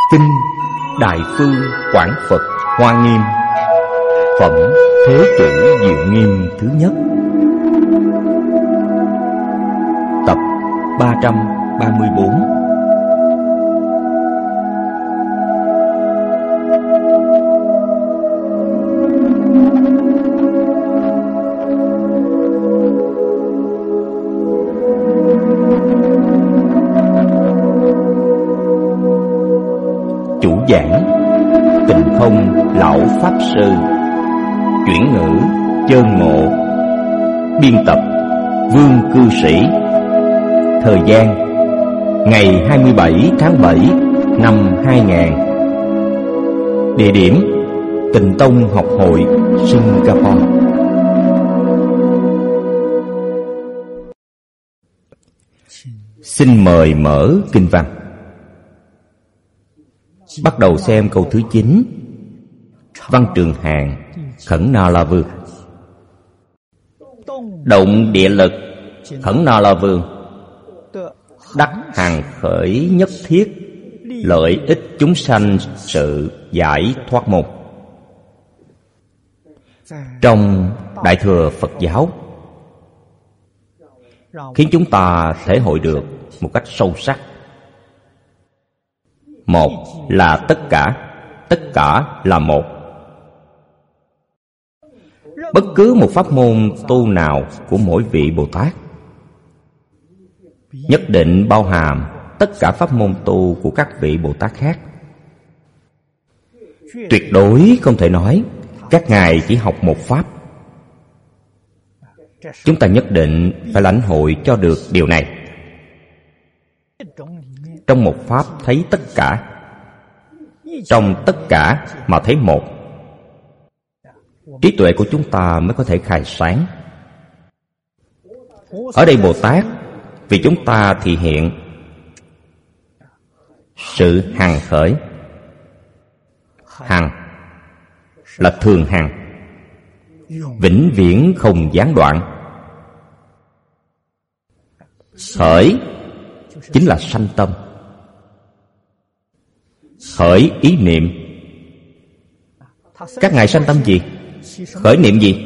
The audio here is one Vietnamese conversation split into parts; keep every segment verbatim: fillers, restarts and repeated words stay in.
Kinh Đại Phương Quảng Phật Hoa Nghiêm, phẩm Thế Chủ Diệu Nghiêm thứ nhất, tập ba trăm ba mươi bốn. Chủ giảng Tịnh Không Lão Pháp Sư, chuyển ngữ Chơn Ngộ, biên tập Vương Cư Sĩ. Thời gian ngày hai mươi bảy tháng bảy năm hai nghìn. Địa điểm Tịnh Tông Học Hội, Singapore. Xin mời mở kinh văn. Bắt đầu xem câu thứ chín. Văn Trường Hàn, Khẩn Na La Vương. Động địa lực, Khẩn Na La Vương. Đắc hàng khởi nhất thiết, lợi ích chúng sanh sự giải thoát môn. Trong Đại Thừa Phật giáo, khiến chúng ta thể hội được một cách sâu sắc. Một là tất cả, tất cả là một. Bất cứ một pháp môn tu nào của mỗi vị Bồ Tát nhất định bao hàm tất cả pháp môn tu của các vị Bồ Tát khác. Tuyệt đối không thể nói các ngài chỉ học một pháp. Chúng ta nhất định phải lãnh hội cho được điều này. Trong một pháp thấy tất cả, trong tất cả mà thấy một. Trí tuệ của chúng ta mới có thể khai sáng. Ở đây Bồ Tát vì chúng ta thì hiện sự hằng khởi. Hằng là thường hằng, vĩnh viễn không gián đoạn. Khởi chính là sanh tâm, khởi ý niệm. Các ngài sanh tâm gì? Khởi niệm gì?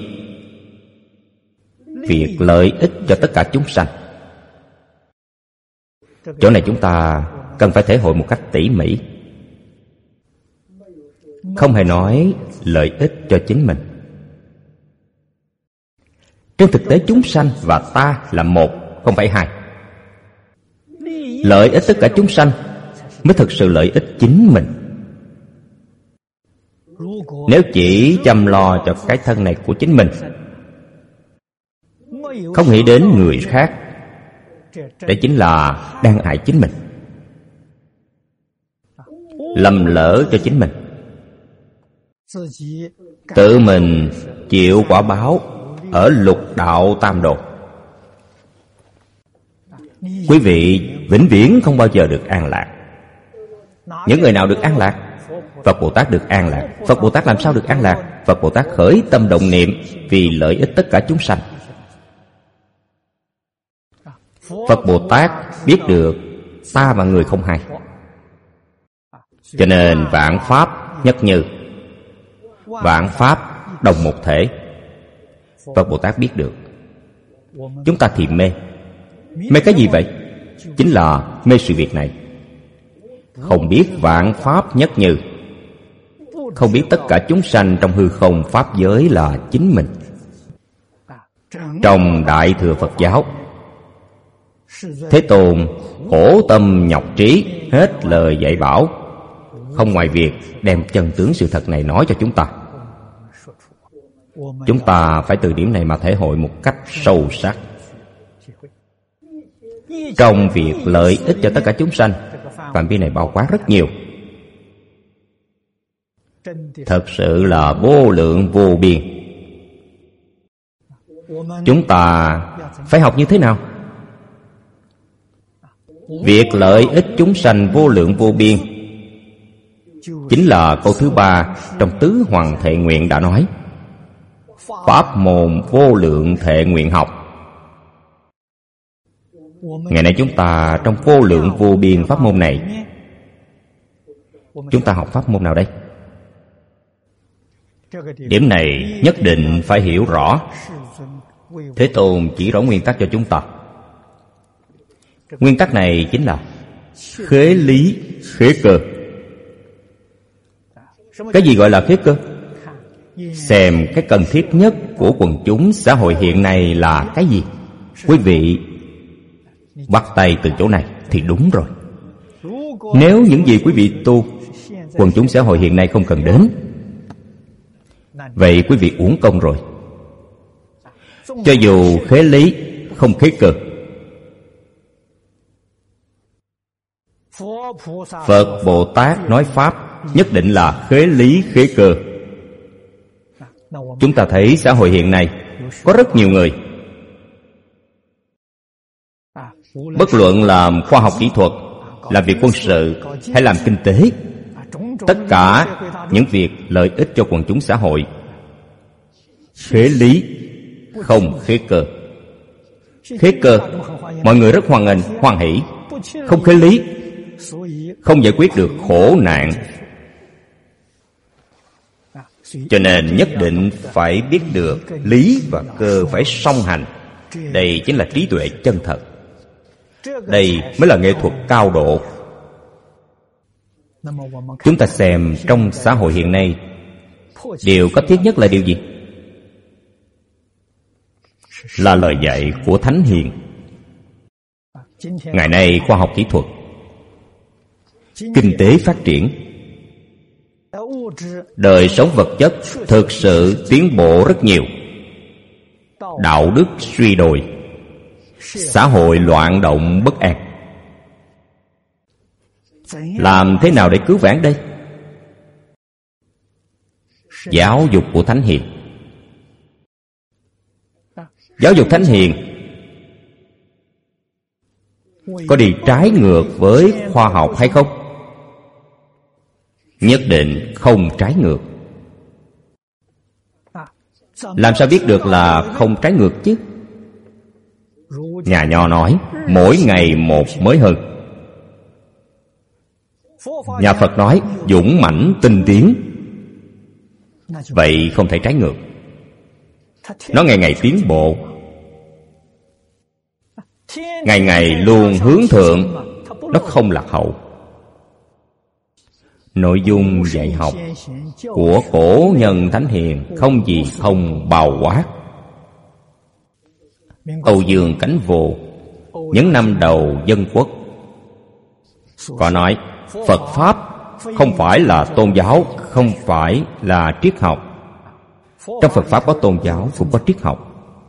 Việc lợi ích cho tất cả chúng sanh. Chỗ này chúng ta cần phải thể hội một cách tỉ mỉ. Không hề nói lợi ích cho chính mình. Trên thực tế chúng sanh và ta là một, không phải hai. Lợi ích tất cả chúng sanh mới thực sự lợi ích chính mình. Nếu chỉ chăm lo cho cái thân này của chính mình, không nghĩ đến người khác, đây chính là đang hại chính mình, lầm lỡ cho chính mình. Tự mình chịu quả báo ở lục đạo tam đồ. Quý vị vĩnh viễn không bao giờ được an lạc. Những người nào được an lạc? Phật Bồ Tát được an lạc. Phật Bồ Tát làm sao được an lạc? Phật Bồ Tát khởi tâm động niệm vì lợi ích tất cả chúng sanh. Phật Bồ Tát biết được ta và người không hai, cho nên vạn pháp nhất như, vạn pháp đồng một thể. Phật Bồ Tát biết được. Chúng ta thì mê. Mê cái gì vậy? Chính là mê sự việc này. Không biết vạn pháp nhất như, không biết tất cả chúng sanh trong hư không pháp giới là chính mình. Trong Đại Thừa Phật giáo, Thế Tôn khổ tâm nhọc trí, hết lời dạy bảo, không ngoài việc đem chân tướng sự thật này nói cho chúng ta. Chúng ta phải từ điểm này mà thể hội một cách sâu sắc. Trong việc lợi ích cho tất cả chúng sanh, phạm vi này bao quát rất nhiều. Thật sự là vô lượng vô biên. Chúng ta phải học như thế nào? Việc lợi ích chúng sanh vô lượng vô biên chính là câu thứ ba trong Tứ Hoàng Thệ Nguyện đã nói. Pháp môn vô lượng thệ nguyện học. Ngày nay chúng ta trong vô lượng vô biên pháp môn này Chúng ta học pháp môn nào đây? Điểm này nhất định phải hiểu rõ. Thế Tôn chỉ rõ nguyên tắc cho chúng ta. Nguyên tắc này chính là khế lý khế cơ. Cái gì gọi là khế cơ? Xem cái cần thiết nhất của quần chúng xã hội hiện nay là cái gì. Quý vị bắt tay từ chỗ này thì đúng rồi. Nếu những gì quý vị tu quần chúng xã hội hiện nay không cần đến, vậy quý vị uổng công rồi. Cho dù khế lý không khế cơ, Phật Bồ Tát nói pháp nhất định là khế lý khế cơ. Chúng ta thấy xã hội hiện nay có rất nhiều người, bất luận làm khoa học kỹ thuật, làm việc quân sự hay làm kinh tế, tất cả những việc lợi ích cho quần chúng xã hội, khế lý không khế cơ. Khế cơ mọi người rất hoan nghênh, hoan hỷ. Không khế lý không giải quyết được khổ nạn. Cho nên nhất định phải biết được lý và cơ phải song hành. Đây chính là trí tuệ chân thật. Đây mới là nghệ thuật cao độ. Chúng ta xem trong xã hội hiện nay, điều cấp thiết nhất là điều gì? Là lời dạy của Thánh Hiền. Ngày nay khoa học kỹ thuật, kinh tế phát triển, đời sống vật chất thực sự tiến bộ rất nhiều. Đạo đức suy đồi, xã hội loạn động bất an. Làm thế nào để cứu vãn đây? Giáo dục của Thánh Hiền. Giáo dục Thánh Hiền có đi trái ngược với khoa học hay không? Nhất định không trái ngược. Làm sao biết được là không trái ngược chứ? Nhà Nho nói mỗi ngày một mới hơn. Nhà Phật nói dũng mãnh tinh tiến. Vậy không thể trái ngược. Nó ngày ngày tiến bộ, ngày ngày luôn hướng thượng. Nó không lạc hậu. Nội dung dạy học của cổ nhân Thánh Hiền không gì không bao quát. Âu Dương Cánh Vô những năm đầu dân quốc có nói Phật Pháp không phải là tôn giáo, không phải là triết học. Trong Phật Pháp có tôn giáo cũng có triết học.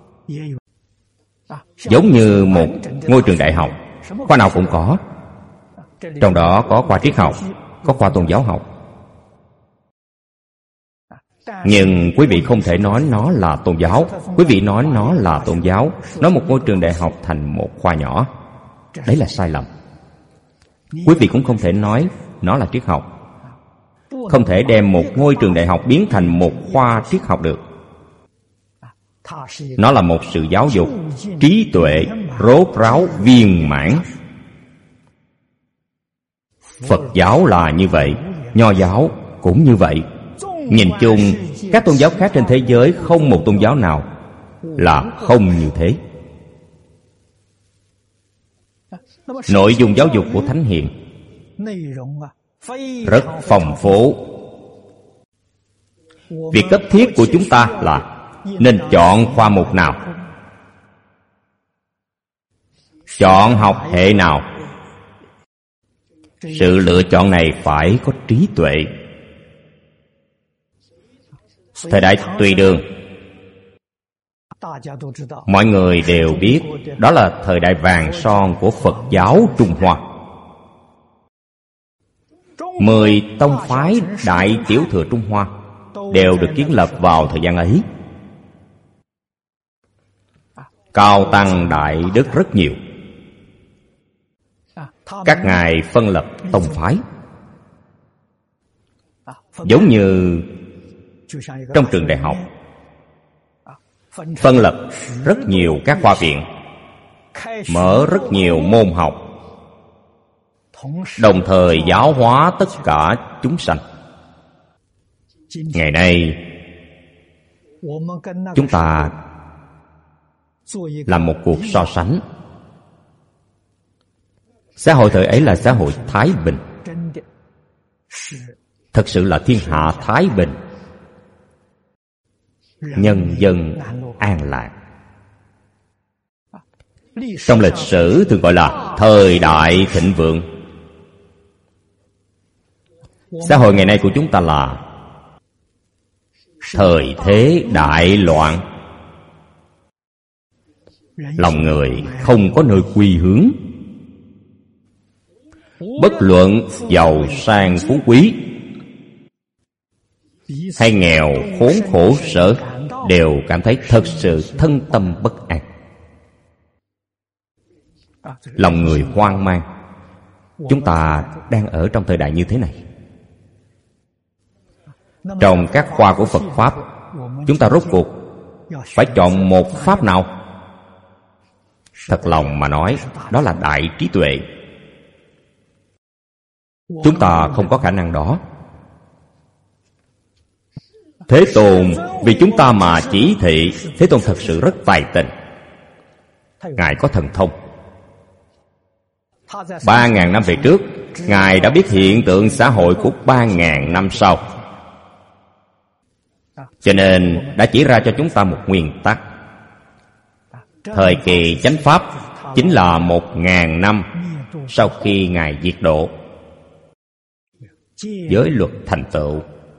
Giống như một ngôi trường đại học, khoa nào cũng có. Trong đó có khoa triết học, có khoa tôn giáo học. Nhưng quý vị không thể nói nó là tôn giáo. Quý vị nói nó là tôn giáo, nói một ngôi trường đại học thành một khoa nhỏ, đấy là sai lầm. Quý vị cũng không thể nói nó là triết học. Không thể đem một ngôi trường đại học biến thành một khoa triết học được. Nó là một sự giáo dục trí tuệ rốt ráo viên mãn. Phật giáo là như vậy, Nho giáo cũng như vậy. Nhìn chung, các tôn giáo khác trên thế giới không một tôn giáo nào là không như thế. Nội dung giáo dục của Thánh Hiền rất phong phú. Việc cấp thiết của chúng ta là nên chọn khoa mục nào, chọn học hệ nào. Sự lựa chọn này phải có trí tuệ. Thời đại Tùy Đường, mọi người đều biết đó là thời đại vàng son của Phật giáo Trung Hoa. Mười tông phái Đại Tiểu Thừa Trung Hoa đều được kiến lập vào thời gian ấy. Cao tăng đại đức rất nhiều. Các ngài phân lập tông phái, giống như trong trường đại học phân lập rất nhiều các khoa viện, mở rất nhiều môn học, đồng thời giáo hóa tất cả chúng sanh. Ngày nay chúng ta làm một cuộc so sánh. Xã hội thời ấy là xã hội thái bình, thật sự là thiên hạ thái bình, nhân dân an lạc. Trong lịch sử thường gọi là thời đại thịnh vượng. Xã hội ngày nay của chúng ta là thời thế đại loạn. Lòng người không có nơi quy hướng. Bất luận giàu sang phú quý hay nghèo khốn khổ sở, đều cảm thấy thật sự thân tâm bất an. Lòng người hoang mang. Chúng ta đang ở trong thời đại như thế này. Trong các khoa của Phật Pháp, chúng ta rốt cuộc phải chọn một pháp nào? Thật lòng mà nói, đó là đại trí tuệ. Chúng ta không có khả năng đó. Thế Tôn vì chúng ta mà chỉ thị. Thế Tôn thật sự rất tài tình. Ngài có thần thông. Ba ngàn năm về trước, Ngài đã biết hiện tượng xã hội của ba ngàn năm sau, cho nên đã chỉ ra cho chúng ta một nguyên tắc. Thời kỳ chánh pháp chính là một ngàn năm sau khi Ngài diệt độ. Giới luật thành tựu.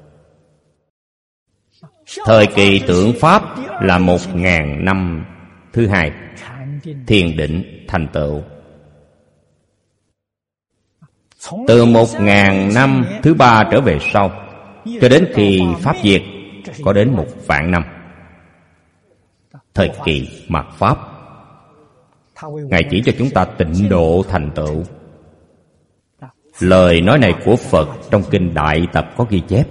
Thời kỳ tượng pháp là một ngàn năm thứ hai, thiền định thành tựu. Từ một ngàn năm thứ ba trở về sau, cho đến khi pháp diệt, có đến một vạn năm. Thời kỳ mạt pháp, Ngài chỉ cho chúng ta tịnh độ thành tựu. Lời nói này của Phật trong kinh Đại Tập có ghi chép.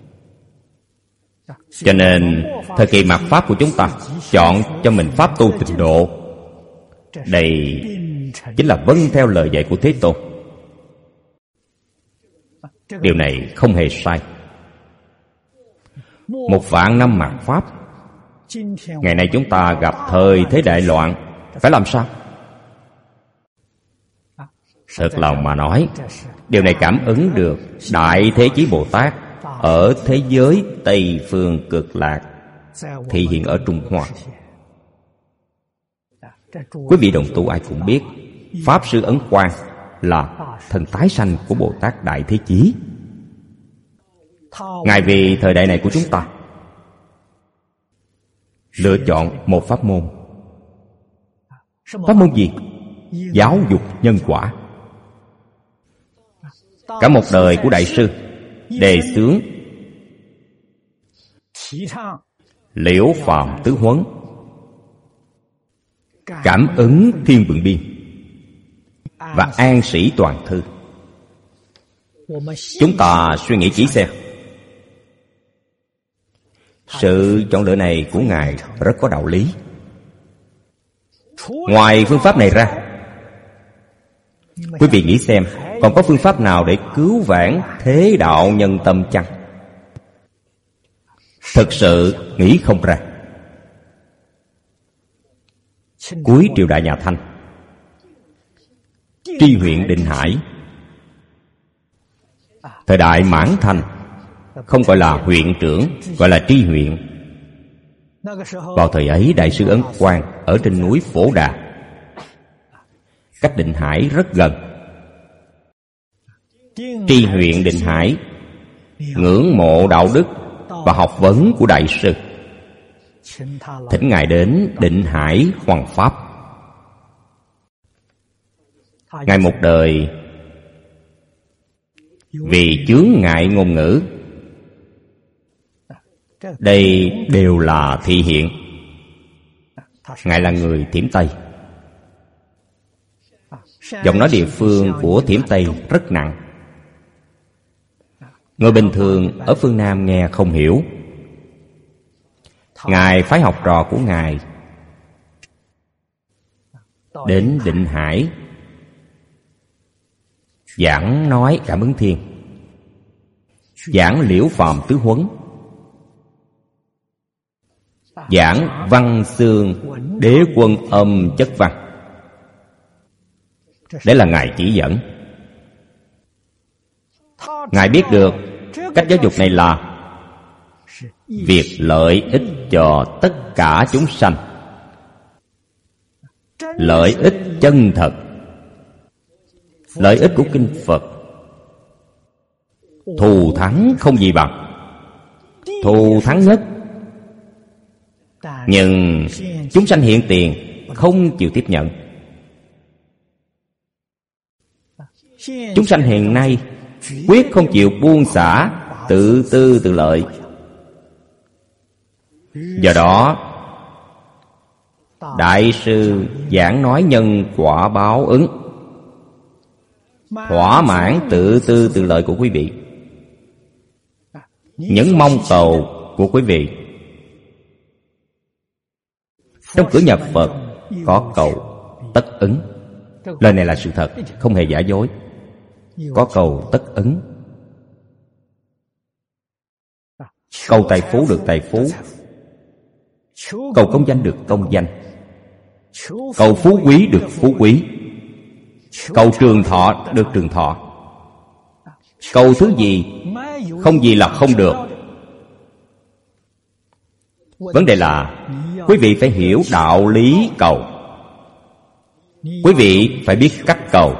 Cho nên thời kỳ mạt pháp của chúng ta chọn cho mình pháp tu tịnh độ. Đây chính là vâng theo lời dạy của Thế Tôn. Điều này không hề sai. Một vạn năm mạt pháp, ngày nay chúng ta gặp thời thế đại loạn, phải làm sao? Thật lòng mà nói, điều này cảm ứng được Đại Thế Chí Bồ Tát ở thế giới Tây Phương Cực Lạc, thị hiện ở Trung Hoa. Quý vị đồng tu ai cũng biết, Pháp Sư Ấn Quang là thần tái sanh của Bồ Tát Đại Thế Chí. Ngài vì thời đại này của chúng ta lựa chọn một pháp môn. Pháp môn gì? Giáo dục nhân quả. Cả một đời của Đại sư đề xướng Liễu Phàm Tứ Huấn, Cảm ứng Thiên Vượng Biên và An Sĩ Toàn Thư. Chúng ta suy nghĩ kỹ xem, sự chọn lựa này của Ngài rất có đạo lý. Ngoài phương pháp này ra, quý vị nghĩ xem, còn có phương pháp nào để cứu vãn thế đạo nhân tâm chăng? Thực sự nghĩ không ra. Cuối triều đại nhà Thanh, tri huyện Định Hải, thời đại Mãn Thanh, không gọi là huyện trưởng, gọi là tri huyện. Vào thời ấy, Đại sư Ấn Quang ở trên núi Phổ Đà, cách Định Hải rất gần. Tri huyện Định Hải ngưỡng mộ đạo đức và học vấn của Đại sư, thỉnh Ngài đến Định Hải hoằng pháp. Ngài một đời vì chướng ngại ngôn ngữ, đây đều là thị hiện. Ngài là người Thiểm Tây. Giọng nói địa phương của Thiểm Tây rất nặng. Người bình thường ở phương Nam nghe không hiểu. Ngài phái học trò của Ngài đến Định Hải giảng nói cảm ứng thiên, giảng liễu phàm tứ huấn, giảng văn xương đế quân âm chất văn. Đấy là Ngài chỉ dẫn. Ngài biết được cách giáo dục này là việc lợi ích cho tất cả chúng sanh, lợi ích chân thật, lợi ích của kinh Phật. Thù thắng không gì bằng, thù thắng nhất. Nhưng chúng sanh hiện tiền không chịu tiếp nhận. Chúng sanh hiện nay quyết không chịu buông xả, tự tư tự lợi. Do đó Đại sư giảng nói nhân quả báo ứng, thỏa mãn tự tư tự lợi của quý vị, những mong cầu của quý vị. Trong cửa nhà Phật có cầu tất ứng. Lời này là sự thật, không hề giả dối. Có cầu tất ứng. Cầu tài phú được tài phú, cầu công danh được công danh, cầu phú quý được phú quý, cầu trường thọ được trường thọ. Cầu thứ gì, không gì là không được. Vấn đề là quý vị phải hiểu đạo lý cầu. Quý vị phải biết cách cầu.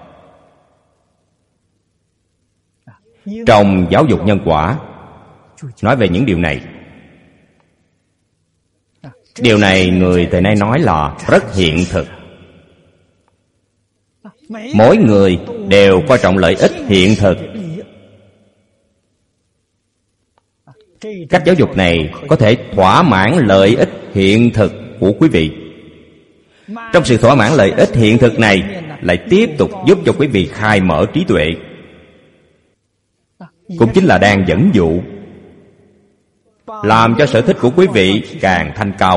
Trong giáo dục nhân quả nói về những điều này. Điều này người thời nay nói là rất hiện thực. Mỗi người đều coi trọng lợi ích hiện thực. Cách giáo dục này có thể thỏa mãn lợi ích hiện thực của quý vị. Trong sự thỏa mãn lợi ích hiện thực này lại tiếp tục giúp cho quý vị khai mở trí tuệ, cũng chính là đang dẫn dụ, làm cho sở thích của quý vị càng thanh cao.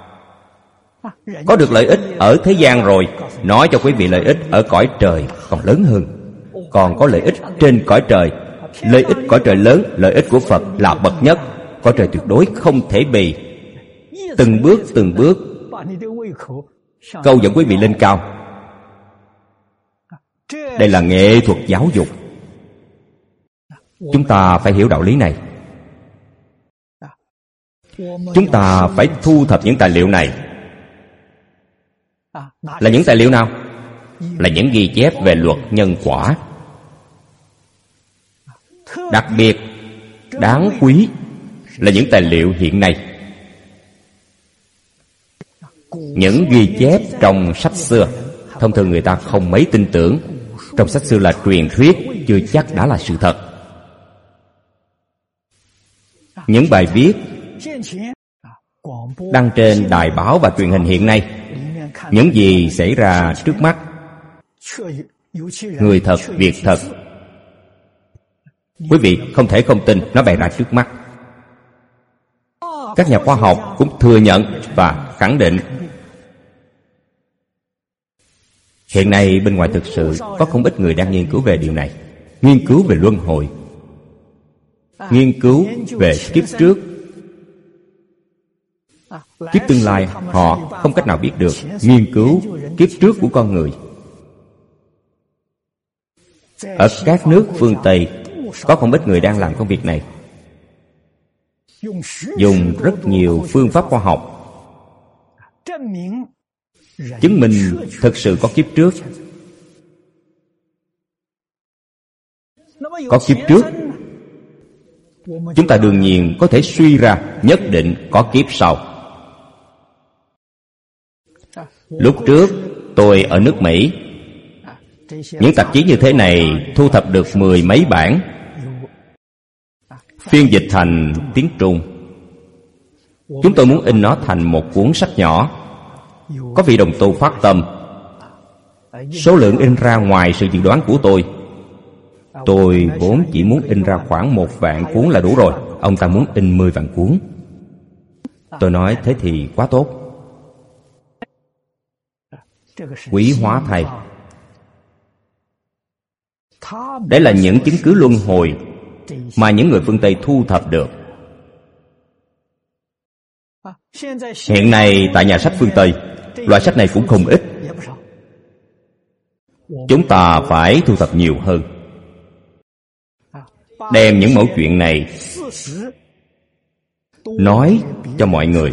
Có được lợi ích ở thế gian rồi, nói cho quý vị lợi ích ở cõi trời còn lớn hơn. Còn có lợi ích trên cõi trời. Lợi ích cõi trời lớn, lợi ích của Phật là bậc nhất. Cõi trời tuyệt đối không thể bì. Từng bước từng bước câu dẫn quý vị lên cao. Đây là nghệ thuật giáo dục. Chúng ta phải hiểu đạo lý này. Chúng ta phải thu thập những tài liệu này. Là những tài liệu nào? Là những ghi chép về luật nhân quả. Đặc biệt đáng quý là những tài liệu hiện nay. Những ghi chép trong sách xưa, thông thường người ta không mấy tin tưởng. Trong sách xưa là truyền thuyết, chưa chắc đã là sự thật. Những bài viết đăng trên đài báo và truyền hình hiện nay, những gì xảy ra trước mắt, người thật, việc thật, quý vị không thể không tin, nó bày ra trước mắt. Các nhà khoa học cũng thừa nhận và khẳng định. Hiện nay bên ngoài thực sự có không ít người đang nghiên cứu về điều này. Nghiên cứu về luân hồi, nghiên cứu về kiếp trước, kiếp tương lai họ không cách nào biết được. Nghiên cứu kiếp trước của con người. Ở các nước phương Tây có không ít người đang làm công việc này, dùng rất nhiều phương pháp khoa học chứng minh thực sự có kiếp trước. Có kiếp trước, chúng ta đương nhiên có thể suy ra nhất định có kiếp sau. Lúc trước tôi ở nước Mỹ, những tạp chí như thế này thu thập được mười mấy bản, phiên dịch thành tiếng Trung. Chúng tôi muốn in nó thành một cuốn sách nhỏ. Có vị đồng tu phát tâm, số lượng in ra ngoài sự dự đoán của tôi. Tôi vốn chỉ muốn in ra khoảng một vạn cuốn là đủ rồi. Ông ta muốn in mười vạn cuốn. Tôi nói thế thì quá tốt. Quý hóa thay. Đấy là những chứng cứ luân hồi mà những người phương Tây thu thập được. Hiện nay tại nhà sách phương Tây, loại sách này cũng không ít. Chúng ta phải thu thập nhiều hơn, đem những mẫu chuyện này nói cho mọi người.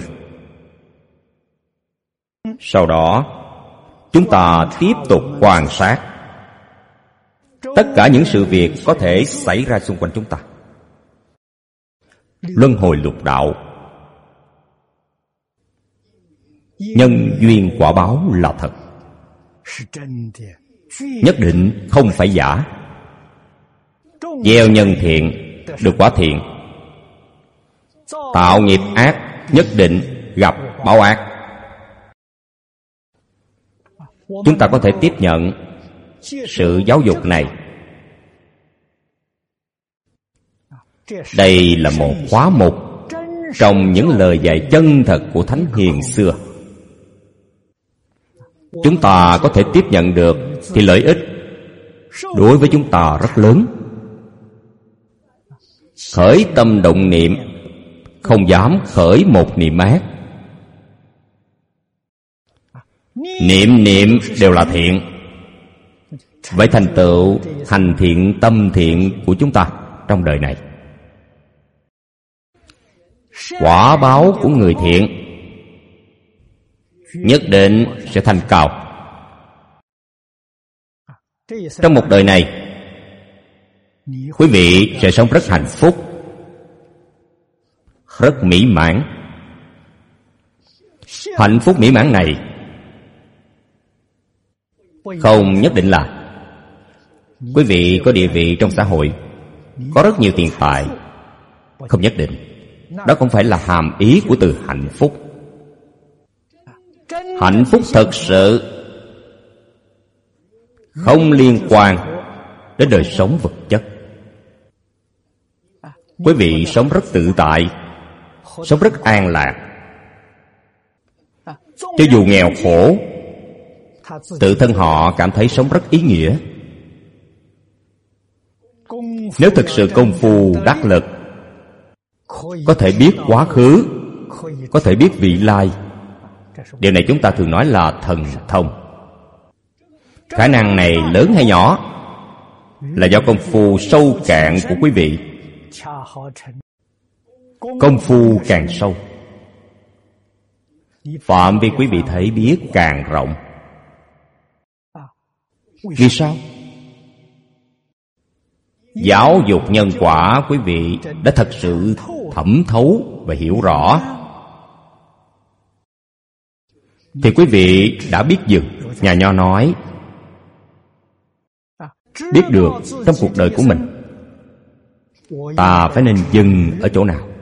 Sau đó chúng ta tiếp tục quan sát tất cả những sự việc có thể xảy ra xung quanh chúng ta. Luân hồi lục đạo, nhân duyên quả báo là thật, nhất định không phải giả. Gieo nhân thiện được quả thiện, tạo nghiệp ác nhất định gặp báo ác. Chúng ta có thể tiếp nhận sự giáo dục này. Đây là một khóa mục trong những lời dạy chân thật của Thánh Hiền xưa. Chúng ta có thể tiếp nhận được thì lợi ích đối với chúng ta rất lớn. Khởi tâm động niệm, không dám khởi một niệm ác. Niệm niệm đều là thiện. Vậy thành tựu hành thiện tâm thiện của chúng ta trong đời này, quả báo của người thiện nhất định sẽ thành cao. Trong một đời này, quý vị sẽ sống rất hạnh phúc, rất mỹ mãn. Hạnh phúc mỹ mãn này không nhất định là quý vị có địa vị trong xã hội, có rất nhiều tiền tài. Không nhất định. Đó không phải là hàm ý của từ hạnh phúc. Hạnh phúc thật sự không liên quan đến đời sống vật chất. Quý vị sống rất tự tại, sống rất an lạc. Cho dù nghèo khổ, tự thân họ cảm thấy sống rất ý nghĩa. Nếu thực sự công phu đắc lực, có thể biết quá khứ, có thể biết vị lai. Điều này chúng ta thường nói là thần thông. Khả năng này lớn hay nhỏ là do công phu sâu cạn của quý vị. Công phu càng sâu, phạm vi quý vị thấy biết càng rộng. Vì sao? Giáo dục nhân quả quý vị đã thật sự thẩm thấu và hiểu rõ, thì quý vị đã biết dừng. Nhà Nho nói, biết được trong cuộc đời của mình ta phải nên dừng ở chỗ nào.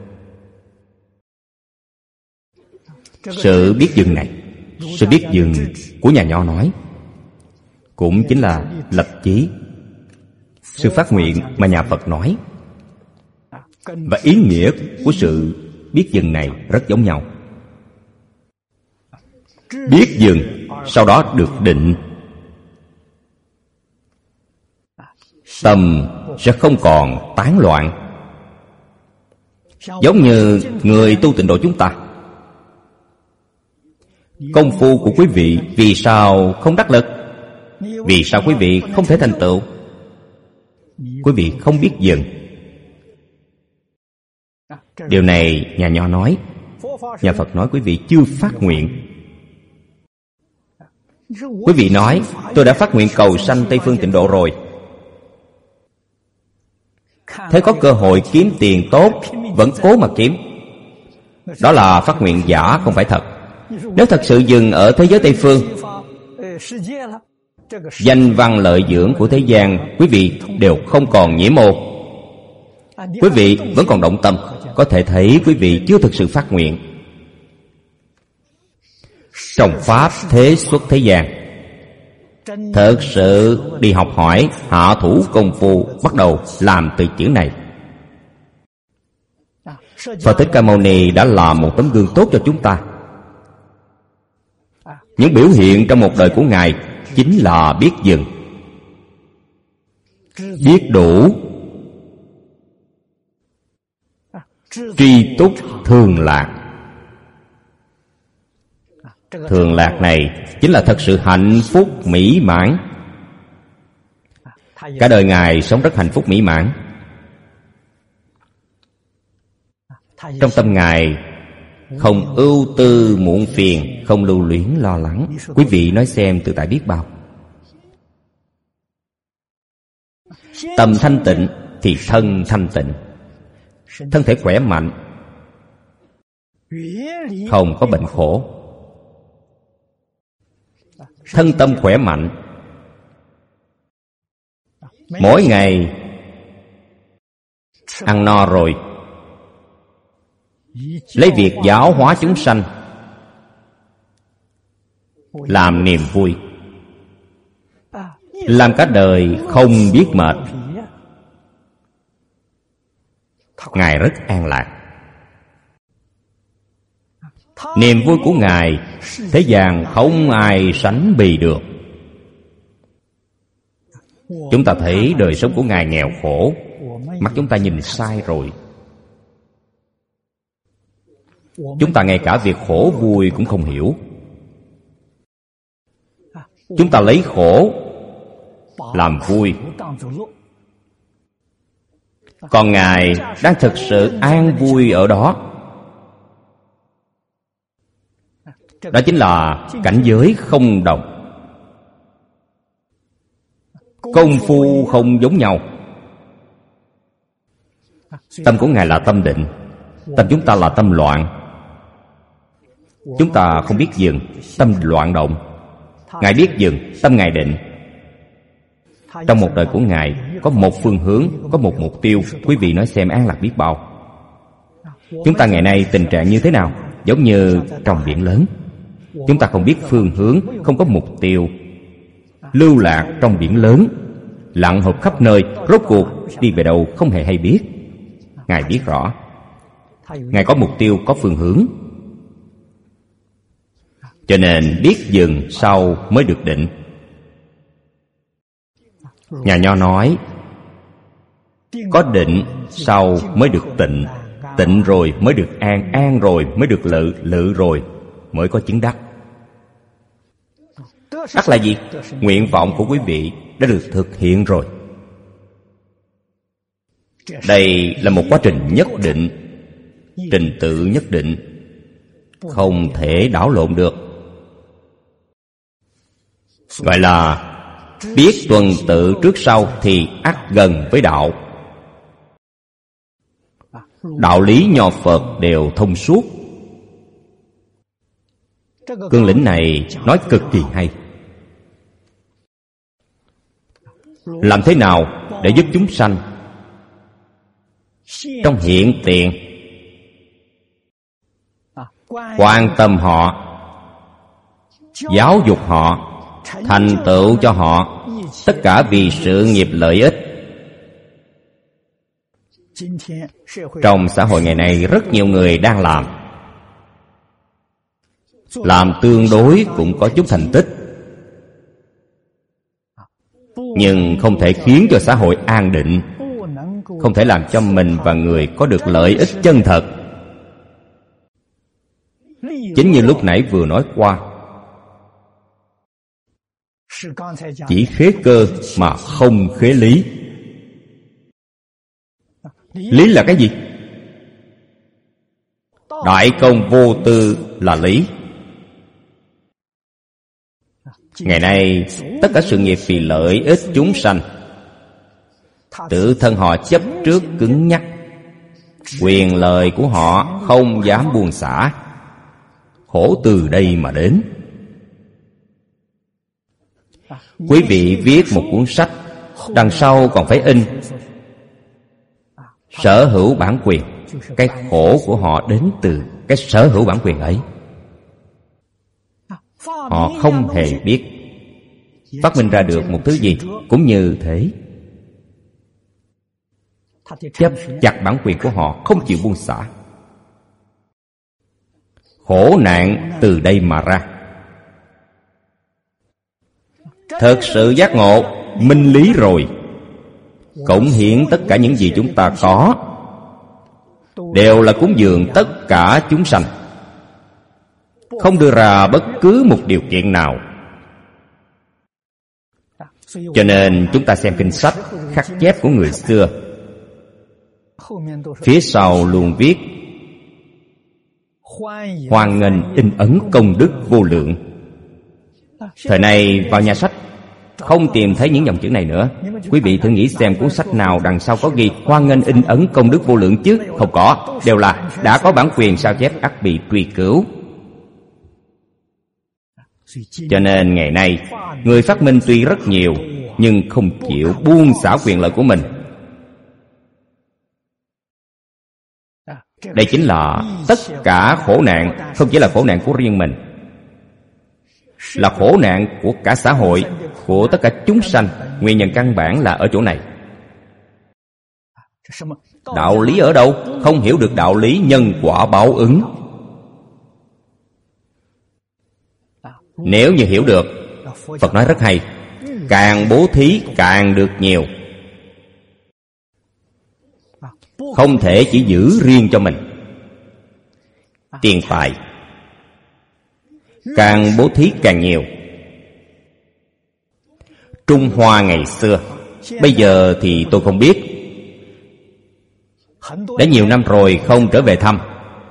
Sự biết dừng này, sự biết dừng của nhà Nho nói, cũng chính là lập chí, sự phát nguyện mà nhà Phật nói. Và ý nghĩa của sự biết dừng này rất giống nhau. Biết dừng, sau đó được định, tâm sẽ không còn tán loạn. Giống như người tu tịnh độ chúng ta, công phu của quý vị vì sao không đắc lực? Vì sao quý vị không thể thành tựu? Quý vị không biết dừng. Điều này nhà Nho nói. Nhà Phật nói quý vị chưa phát nguyện. Quý vị nói tôi đã phát nguyện cầu sanh Tây Phương Tịnh Độ rồi, thế có cơ hội kiếm tiền tốt, vẫn cố mà kiếm. Đó là phát nguyện giả, không phải thật. Nếu thật sự dừng ở thế giới Tây Phương, danh văn lợi dưỡng của thế gian quý vị đều không còn nhiễm ô. Quý vị vẫn còn động tâm, có thể thấy quý vị chưa thực sự phát nguyện. Trong pháp thế xuất thế gian, thật sự đi học hỏi, hạ thủ công phu, bắt đầu làm từ chữ này. Phật Thích Ca Mâu Ni đã làm một tấm gương tốt cho chúng ta. Những biểu hiện trong một đời của Ngài chính là biết dừng. biết đủ, tri túc thường lạc. Thường lạc này chính là thật sự hạnh phúc mỹ mãn. Cả đời Ngài sống rất hạnh phúc mỹ mãn. Trong tâm Ngài không ưu tư muộn phiền, không lưu luyến lo lắng. Quý vị nói xem tự tại biết bao. Tâm thanh tịnh thì thân thanh tịnh, thân thể khỏe mạnh, không có bệnh khổ. Thân tâm khỏe mạnh, mỗi ngày ăn no rồi, lấy việc giáo hóa chúng sanh làm niềm vui, làm cả đời không biết mệt. Ngài rất an lạc. Niềm vui của Ngài thế gian không ai sánh bì được. Chúng ta thấy đời sống của Ngài nghèo khổ, mắt chúng ta nhìn sai rồi. Chúng ta ngay cả việc khổ vui cũng không hiểu. Chúng ta lấy khổ làm vui, còn Ngài đang thực sự an vui ở đó. Đó chính là cảnh giới không đồng, công phu không giống nhau. Tâm của Ngài là tâm định, tâm chúng ta là tâm loạn. Chúng ta không biết dừng, tâm loạn động. Ngài biết dừng, tâm Ngài định. Trong một đời của Ngài có một phương hướng, có một mục tiêu. Quý vị nói xem an lạc biết bao. Chúng ta ngày nay tình trạng như thế nào? Giống như trong biển lớn, chúng ta không biết phương hướng, không có mục tiêu, lưu lạc trong biển lớn, lặn hộp khắp nơi, rốt cuộc đi về đâu không hề hay biết. Ngài biết rõ. Ngài có mục tiêu, có phương hướng. Cho nên biết dừng sau mới được định. Nhà Nho nói có định sau mới được tịnh, tịnh rồi mới được an, an rồi mới được lự, lự rồi mới có chứng đắc. Đắc là gì? Nguyện vọng của quý vị đã được thực hiện rồi. Đây là một quá trình nhất định, trình tự nhất định, không thể đảo lộn được. Gọi là biết tuần tự trước sau thì ắt gần với đạo. Đạo lý Nho Phật đều thông suốt. Cương lĩnh này nói cực kỳ hay. Làm thế nào để giúp chúng sanh trong hiện tiền quan tâm họ, giáo dục họ, thành tựu cho họ, tất cả vì sự nghiệp lợi ích. Trong xã hội ngày nay rất nhiều người đang làm, làm tương đối cũng có chút thành tích, nhưng không thể khiến cho xã hội an định, không thể làm cho mình và người có được lợi ích chân thật. Chính như lúc nãy vừa nói qua, chỉ khế cơ mà không khế lý. Lý là cái gì? Đại công vô tư là lý. Ngày nay tất cả sự nghiệp vì lợi ích chúng sanh, tự thân họ chấp trước cứng nhắc, quyền lợi của họ không dám buông xả. Khổ từ đây mà đến. Quý vị viết một cuốn sách, đằng sau còn phải in, sở hữu bản quyền. Cái khổ của họ đến từ cái sở hữu bản quyền ấy. Họ không hề biết phát minh ra được một thứ gì cũng như thế. Chấp chặt bản quyền của họ, không chịu buông xả. Khổ nạn từ đây mà ra. Thật sự giác ngộ, minh lý rồi, cống hiến tất cả những gì chúng ta có, đều là cúng dường tất cả chúng sanh, không đưa ra bất cứ một điều kiện nào. Cho nên chúng ta xem kinh sách khắc chép của người xưa, phía sau luôn viết hoan nghênh in ấn công đức vô lượng. Thời này vào nhà sách không tìm thấy những dòng chữ này nữa. Quý vị thử nghĩ xem cuốn sách nào đằng sau có ghi hoan nghênh in ấn công đức vô lượng chứ? Không có, đều là đã có bản quyền sao chép ắt bị truy cứu. Cho nên ngày nay người phát minh tuy rất nhiều, nhưng không chịu buông xả quyền lợi của mình. Đây chính là tất cả khổ nạn, không chỉ là khổ nạn của riêng mình, là khổ nạn của cả xã hội, của tất cả chúng sanh. Nguyên nhân căn bản là ở chỗ này. Đạo lý ở đâu? Không hiểu được đạo lý nhân quả báo ứng. Nếu như hiểu được, Phật nói rất hay, càng bố thí càng được nhiều. Không thể chỉ giữ riêng cho mình. Tiền tài càng bố thí càng nhiều. Trung Hoa ngày xưa, bây giờ thì tôi không biết, đã nhiều năm rồi không trở về thăm.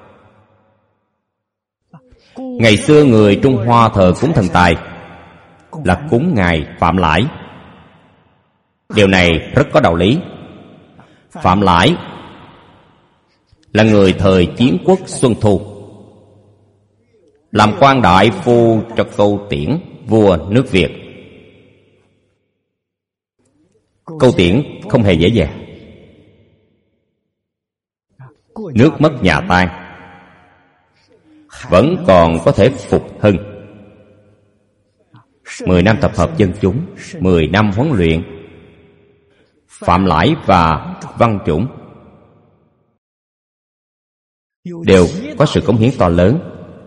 Ngày xưa người Trung Hoa thờ cúng thần tài là cúng ngài Phạm Lãi. Điều này rất có đạo lý. Phạm Lãi là người thời chiến quốc Xuân Thu, làm quan đại phu cho Câu Tiễn, vua nước Việt. Câu Tiễn không hề dễ dàng. Nước mất nhà tan, vẫn còn có thể phục hưng. Mười năm tập hợp dân chúng, mười năm huấn luyện. Phạm Lãi và Văn Chủng đều có sự cống hiến to lớn.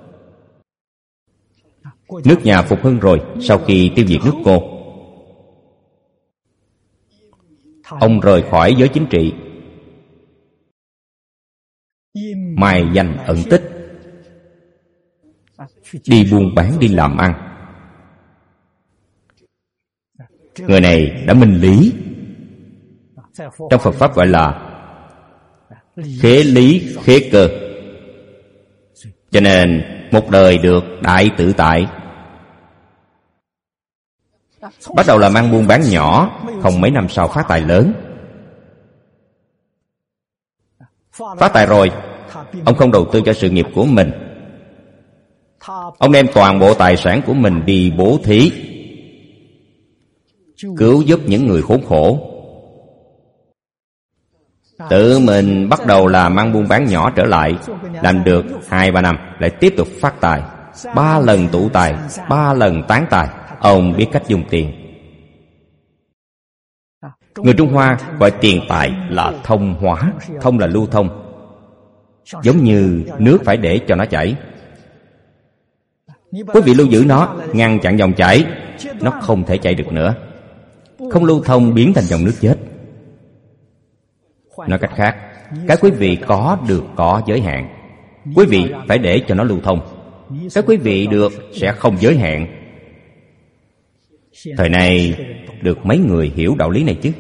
Nước nhà phục hưng rồi, sau khi tiêu diệt nước Ngô, ông rời khỏi giới chính trị, mai danh ẩn tích, đi buôn bán, đi làm ăn. Người này đã minh lý. Trong Phật Pháp gọi là khế lý khế cơ. Cho nên một đời được đại tự tại. Bắt đầu làm ăn buôn bán nhỏ, không mấy năm sau phát tài lớn. Phát tài rồi, ông không đầu tư cho sự nghiệp của mình. Ông đem toàn bộ tài sản của mình đi bố thí, cứu giúp những người khốn khổ. Tự mình bắt đầu làm ăn buôn bán nhỏ trở lại, làm được hai ba năm, lại tiếp tục phát tài. Ba lần tụ tài, ba lần tán tài. Ông biết cách dùng tiền. Người Trung Hoa gọi tiền tài là thông hóa. Thông là lưu thông, giống như nước phải để cho nó chảy. Quý vị lưu giữ nó, ngăn chặn dòng chảy, nó không thể chảy được nữa. Không lưu thông biến thành dòng nước chết. Nói cách khác, cái quý vị có được có giới hạn. Quý vị phải để cho nó lưu thông. Cái quý vị được sẽ không giới hạn. Thời này được mấy người hiểu đạo lý này chứ?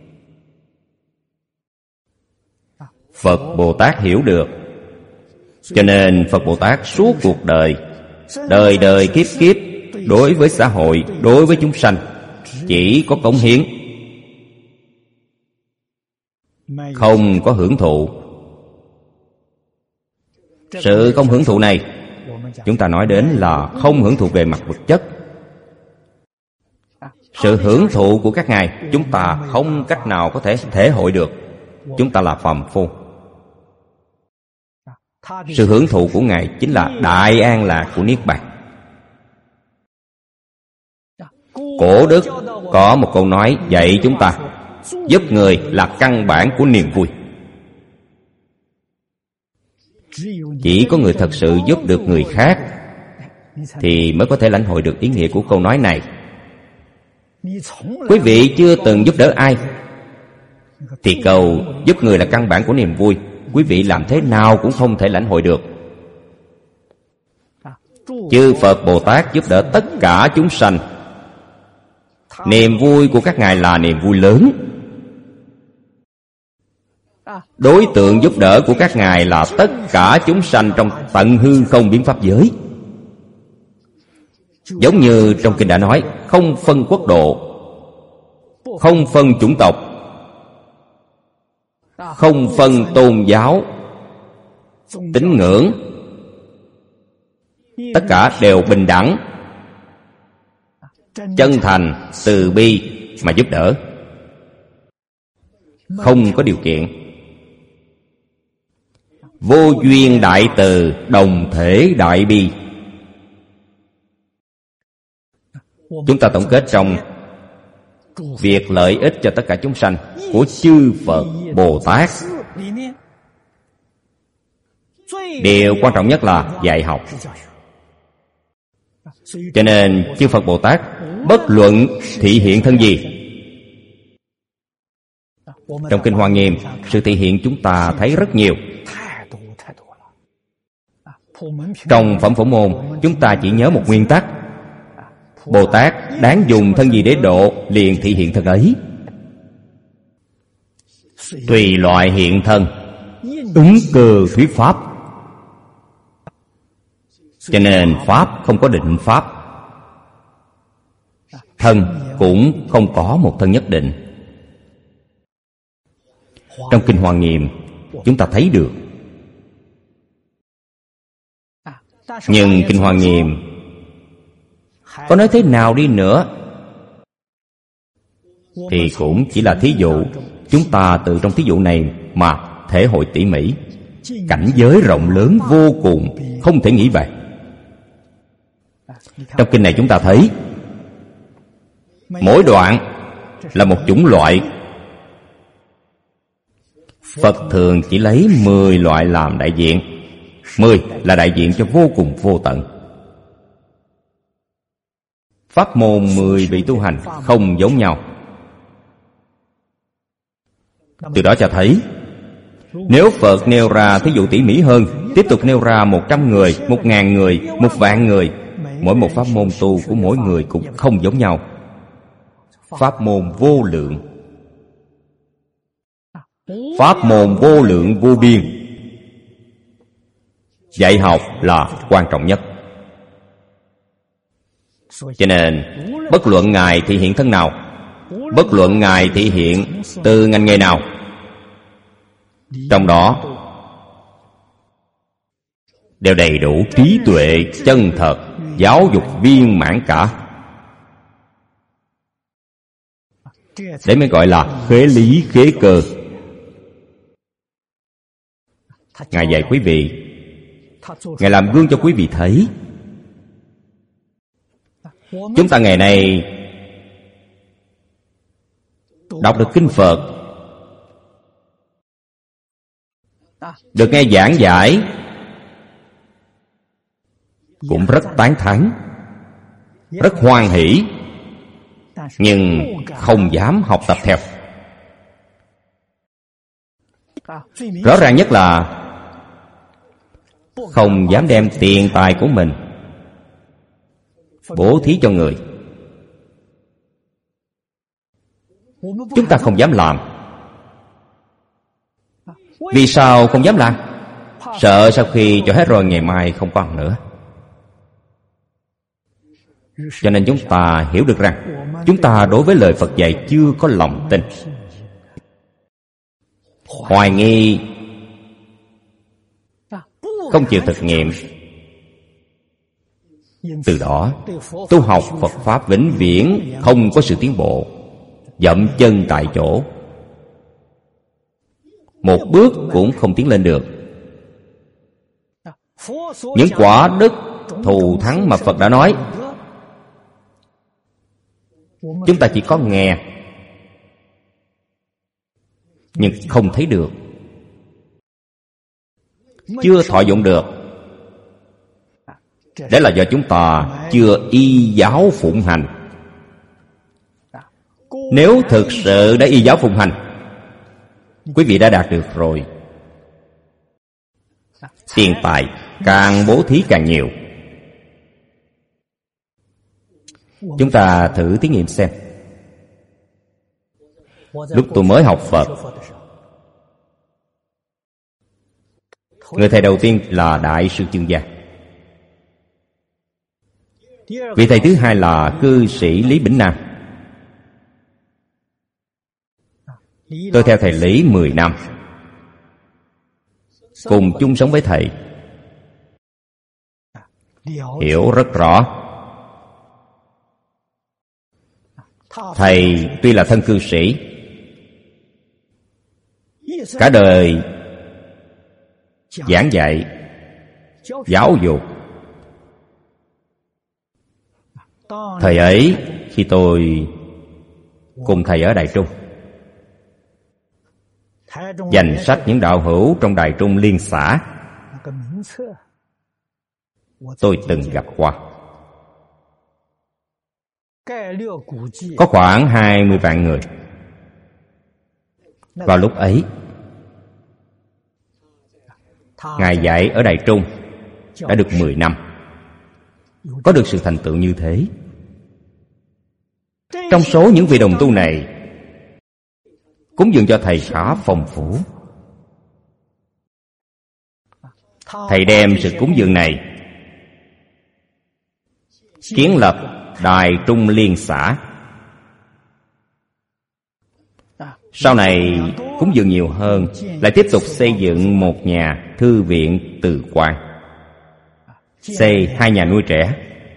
Phật Bồ Tát hiểu được. Cho nên Phật Bồ Tát suốt cuộc đời, đời đời kiếp kiếp, đối với xã hội, đối với chúng sanh, chỉ có cống hiến, không có hưởng thụ. Sự không hưởng thụ này, chúng ta nói đến là không hưởng thụ về mặt vật chất. Sự hưởng thụ của các ngài, chúng ta không cách nào có thể thể hội được. Chúng ta là phàm phu. Sự hưởng thụ của ngài chính là đại an lạc của Niết Bàn. Cổ đức có một câu nói dạy chúng ta, giúp người là căn bản của niềm vui. Chỉ có người thật sự giúp được người khác thì mới có thể lãnh hội được ý nghĩa của câu nói này. Quý vị chưa từng giúp đỡ ai, Thì câu giúp người là căn bản của niềm vui, quý vị làm thế nào cũng không thể lãnh hội được. Chư Phật Bồ Tát giúp đỡ tất cả chúng sanh. Niềm vui của các ngài là niềm vui lớn. Đối tượng giúp đỡ của các ngài là tất cả chúng sanh trong tận hư không biến pháp giới. Giống như trong kinh đã nói, không phân quốc độ, không phân chủng tộc, không phân tôn giáo, tín ngưỡng, tất cả đều bình đẳng, chân thành, từ bi mà giúp đỡ, không có điều kiện. Vô duyên đại từ, đồng thể đại bi. Chúng ta tổng kết trong việc lợi ích cho tất cả chúng sanh của chư Phật Bồ Tát, điều quan trọng nhất là dạy học. Cho nên chư Phật Bồ Tát bất luận thị hiện thân gì, trong Kinh Hoa Nghiêm, sự thị hiện chúng ta thấy rất nhiều. Trong Phẩm Phổ Môn, chúng ta chỉ nhớ một nguyên tắc: Bồ Tát đáng dùng thân gì để độ, liền thị hiện thân ấy. Tùy loại hiện thân, ứng cơ thuyết pháp. Cho nên pháp không có định pháp, thân cũng không có một thân nhất định. Trong Kinh Hoa Nghiêm chúng ta thấy được. Nhưng Kinh Hoa Nghiêm có nói thế nào đi nữa thì cũng chỉ là thí dụ. Chúng ta từ trong thí dụ này mà thể hội tỉ mỉ. Cảnh giới rộng lớn vô cùng, không thể nghĩ về. Trong kinh này chúng ta thấy mỗi đoạn là một chủng loại. Phật thường chỉ lấy mười loại làm đại diện. Mười là đại diện cho vô cùng vô tận. Pháp môn mười vị tu hành không giống nhau. Từ đó cho thấy, nếu Phật nêu ra thí dụ tỉ mỉ hơn, tiếp tục nêu ra một trăm người, một ngàn người, một vạn người, mỗi một pháp môn tu của mỗi người cũng không giống nhau. Pháp môn vô lượng, pháp môn vô lượng vô biên. Dạy học là quan trọng nhất. Cho nên bất luận ngài thị hiện thân nào, bất luận ngài thị hiện từ ngành nghề nào, trong đó đều đầy đủ trí tuệ chân thật, giáo dục viên mãn cả. Đấy mới gọi là khế lý khế cơ. Ngài dạy quý vị, Ngài làm gương cho quý vị thấy. Chúng ta ngày nay đọc được kinh Phật, được nghe giảng giải, cũng rất tán thán, rất hoan hỷ, nhưng không dám học tập theo. Rõ ràng nhất là không dám đem tiền tài của mình bố thí cho người. Chúng ta không dám làm. Vì sao không dám làm? Sợ sau khi cho hết rồi ngày mai không còn nữa. Cho nên chúng ta hiểu được rằng chúng ta đối với lời Phật dạy chưa có lòng tin, hoài nghi, không chịu thực nghiệm. Từ đó tu học Phật Pháp vĩnh viễn không có sự tiến bộ, dậm chân tại chỗ, một bước cũng không tiến lên được. Những quả đức thù thắng mà Phật đã nói, chúng ta chỉ có nghe nhưng không thấy được, chưa thọ dụng được. Đấy là do chúng ta chưa y giáo phụng hành. Nếu thực sự đã y giáo phụng hành quý vị đã đạt được rồi. Tiền tài càng bố thí càng nhiều. Chúng ta thử thí nghiệm xem. Lúc tôi mới học Phật, người thầy đầu tiên là Đại sư Chương Gia. Vị thầy thứ hai là cư sĩ Lý Bỉnh Nam. Tôi theo thầy Lý mười năm, cùng chung sống với thầy, hiểu rất rõ. Thầy tuy là thân cư sĩ, cả đời giảng dạy, giáo dục. Thời ấy, khi tôi cùng thầy ở Đài Trung, danh sách những đạo hữu trong Đài Trung liên xã tôi từng gặp qua, có khoảng hai mươi vạn người. Vào lúc ấy, Ngài dạy ở Đài Trung đã được mười năm, có được sự thành tựu như thế. Trong số những vị đồng tu này, cúng dường cho thầy khá phong phú. Thầy đem sự cúng dường này kiến lập Đài Trung Liên xã. Sau này cúng dường nhiều hơn, lại tiếp tục xây dựng một nhà thư viện Từ Quan, xây hai nhà nuôi trẻ.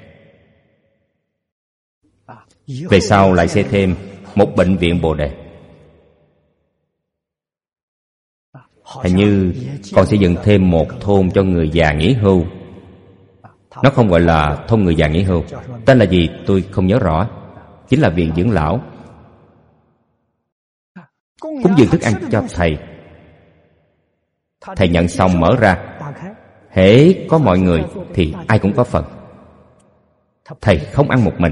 Về sau lại xây thêm một bệnh viện Bồ Đề. Hình như còn xây dựng thêm một thôn cho người già nghỉ hưu. Nó không gọi là thôn người già nghỉ hưu, tên là gì tôi không nhớ rõ. Chính là viện dưỡng lão. Cúng dường thức ăn cho thầy. Thầy nhận xong mở ra, hễ có mọi người thì ai cũng có phần. Thầy không ăn một mình.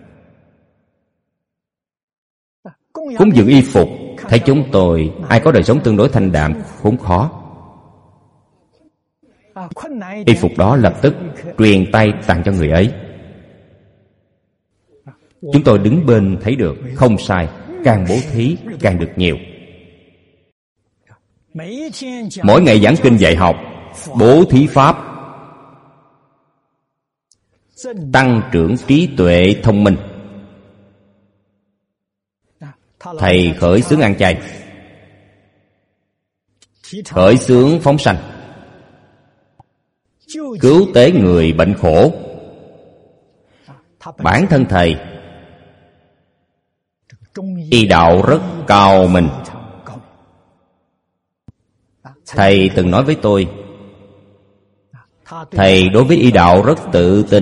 Cúng dường y phục, thấy chúng tôi ai có đời sống tương đối thanh đạm, khốn khó, y phục đó lập tức truyền tay tặng cho người ấy. Chúng tôi đứng bên thấy được, không sai, càng bố thí càng được nhiều. Mỗi ngày giảng kinh dạy học, bố thí pháp, tăng trưởng trí tuệ thông minh. Thầy khởi xướng ăn chay, khởi xướng phóng sanh, cứu tế người bệnh khổ. Bản thân thầy y đạo rất cao minh. Thầy từng nói với tôi, thầy đối với y đạo rất tự tin.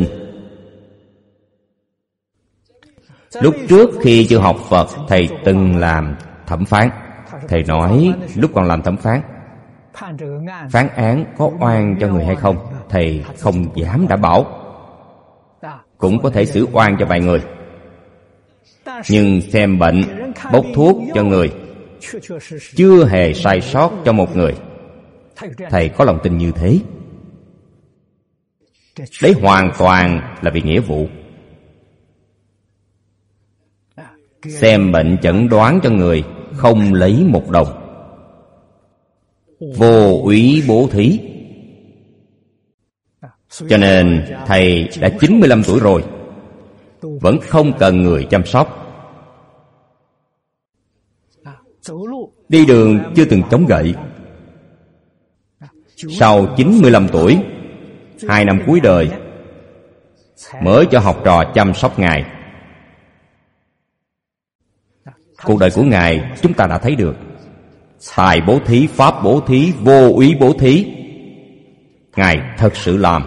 Lúc trước khi chưa học Phật, thầy từng làm thẩm phán. Thầy nói lúc còn làm thẩm phán, phán án có oan cho người hay không, thầy không dám đảm bảo. Cũng có thể xử oan cho vài người, nhưng xem bệnh, bốc thuốc cho người, chưa hề sai sót cho một người. Thầy có lòng tin như thế. Đấy hoàn toàn là vì nghĩa vụ. Xem bệnh chẩn đoán cho người, không lấy một đồng, vô úy bố thí. Cho nên thầy đã chín mươi lăm tuổi rồi, vẫn không cần người chăm sóc. Đi đường chưa từng chống gậy. Sau chín mươi lăm tuổi, hai năm cuối đời, mới cho học trò chăm sóc Ngài. Cuộc đời của Ngài chúng ta đã thấy được. Tài bố thí, pháp bố thí, vô úy bố thí, Ngài thật sự làm.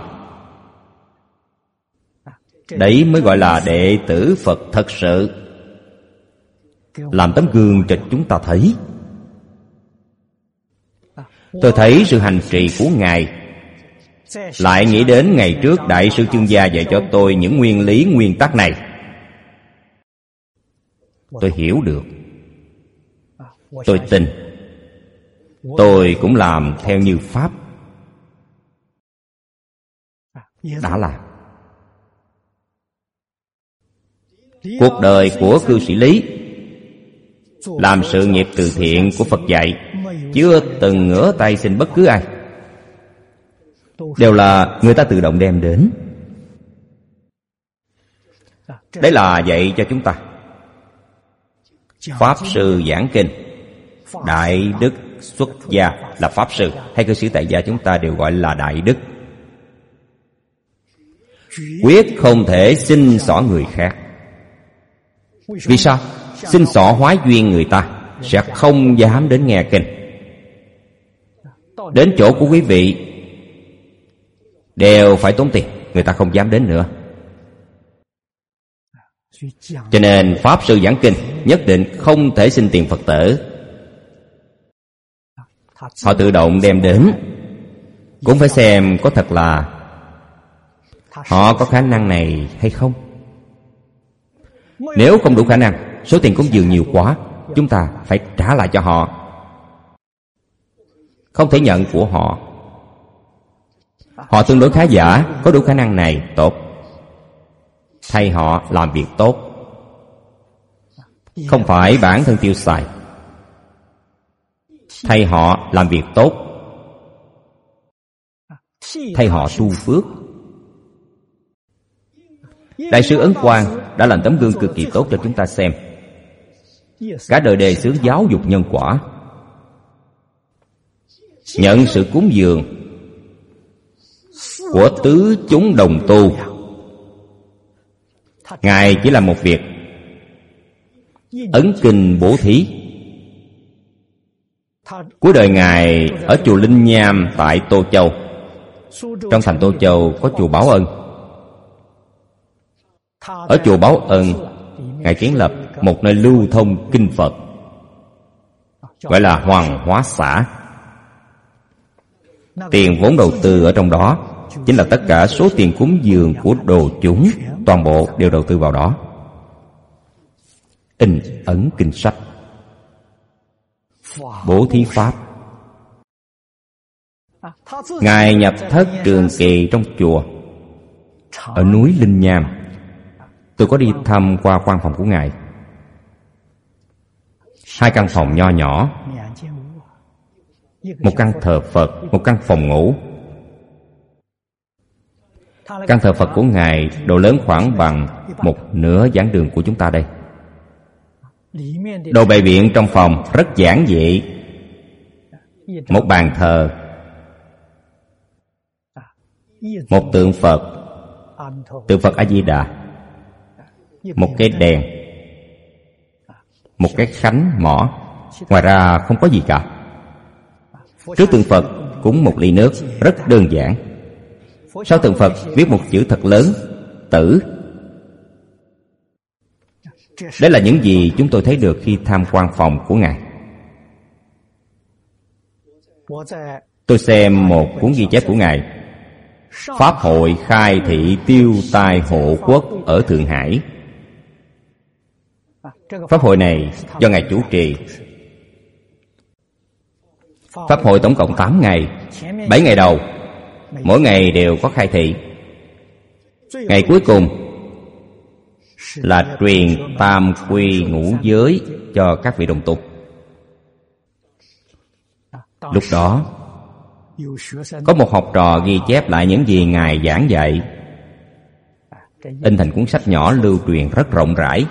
Đấy mới gọi là đệ tử Phật thật sự, làm tấm gương cho chúng ta thấy. Tôi thấy sự hành trì của Ngài, lại nghĩ đến ngày trước Đại sư Chương Gia dạy cho tôi những nguyên lý nguyên tắc này. Tôi hiểu được, tôi tin. tôi cũng làm theo như Pháp đã làm. Cuộc đời của cư sĩ Lý làm sự nghiệp từ thiện của Phật dạy, chưa từng ngửa tay xin bất cứ ai, đều là người ta tự động đem đến. Đấy là dạy cho chúng ta. Pháp sư giảng kinh, đại đức xuất gia là Pháp sư, hay cư sĩ tại gia chúng ta đều gọi là đại đức. Quyết không thể xin xỏ người khác. Vì sao? Xin xỏ hóa duyên người ta sẽ không dám đến nghe kinh. Đến chỗ của quý vị đều phải tốn tiền, người ta không dám đến nữa. Cho nên Pháp sư giảng kinh nhất định không thể xin tiền Phật tử. Họ tự động đem đến. Cũng phải xem có thật là họ có khả năng này hay không. Nếu không đủ khả năng, số tiền cúng dường nhiều quá, chúng ta phải trả lại cho họ, không thể nhận của họ. Họ tương đối khá giả, có đủ khả năng này, tốt, thay họ làm việc tốt, không phải bản thân tiêu xài. Thay họ làm việc tốt, thay họ tu phước. Đại sư Ấn Quang đã làm tấm gương cực kỳ tốt cho chúng ta xem. Cả đời đề xướng giáo dục nhân quả, nhận sự cúng dường của tứ chúng đồng tu. Ngài chỉ làm một việc: ấn kinh bố thí. Cuối đời Ngài ở chùa Linh Nham tại Tô Châu. Trong thành Tô Châu có chùa Bảo Ân. Ở chùa Bảo Ân, Ngài kiến lập một nơi lưu thông kinh Phật, gọi là Hoàng Hóa Xã. Tiền vốn đầu tư ở trong đó chính là tất cả số tiền cúng dường của đồ chúng, toàn bộ đều đầu tư vào đó. In ấn kinh sách, bố thí pháp. Ngài nhập thất trường kỳ trong chùa ở núi Linh Nham. Tôi có đi thăm qua quan phòng của Ngài. Hai căn phòng nho nhỏ, một căn thờ Phật, một căn phòng ngủ. Căn thờ Phật của Ngài độ lớn khoảng bằng một nửa giảng đường của chúng ta đây. Đồ bày biện trong phòng rất giản dị. Một bàn thờ, một tượng Phật, tượng Phật A Di Đà, một cái đèn, một cái khánh mõ. Ngoài ra không có gì cả. Trước tượng Phật cúng một ly nước, rất đơn giản. Sau tượng Phật viết một chữ thật lớn: Tử. Đấy là những gì chúng tôi thấy được khi tham quan phòng của Ngài. Tôi xem một cuốn ghi chép của Ngài: Pháp hội khai thị tiêu tai hộ quốc ở Thượng Hải. Pháp hội này do Ngài chủ trì. Pháp hội tổng cộng tám ngày. Bảy ngày đầu, mỗi ngày đều có khai thị. Ngày cuối cùng là truyền tam quy ngũ giới cho các vị đồng tu. Lúc đó có một học trò ghi chép lại những gì Ngài giảng dạy, in thành cuốn sách nhỏ lưu truyền rất rộng rãi.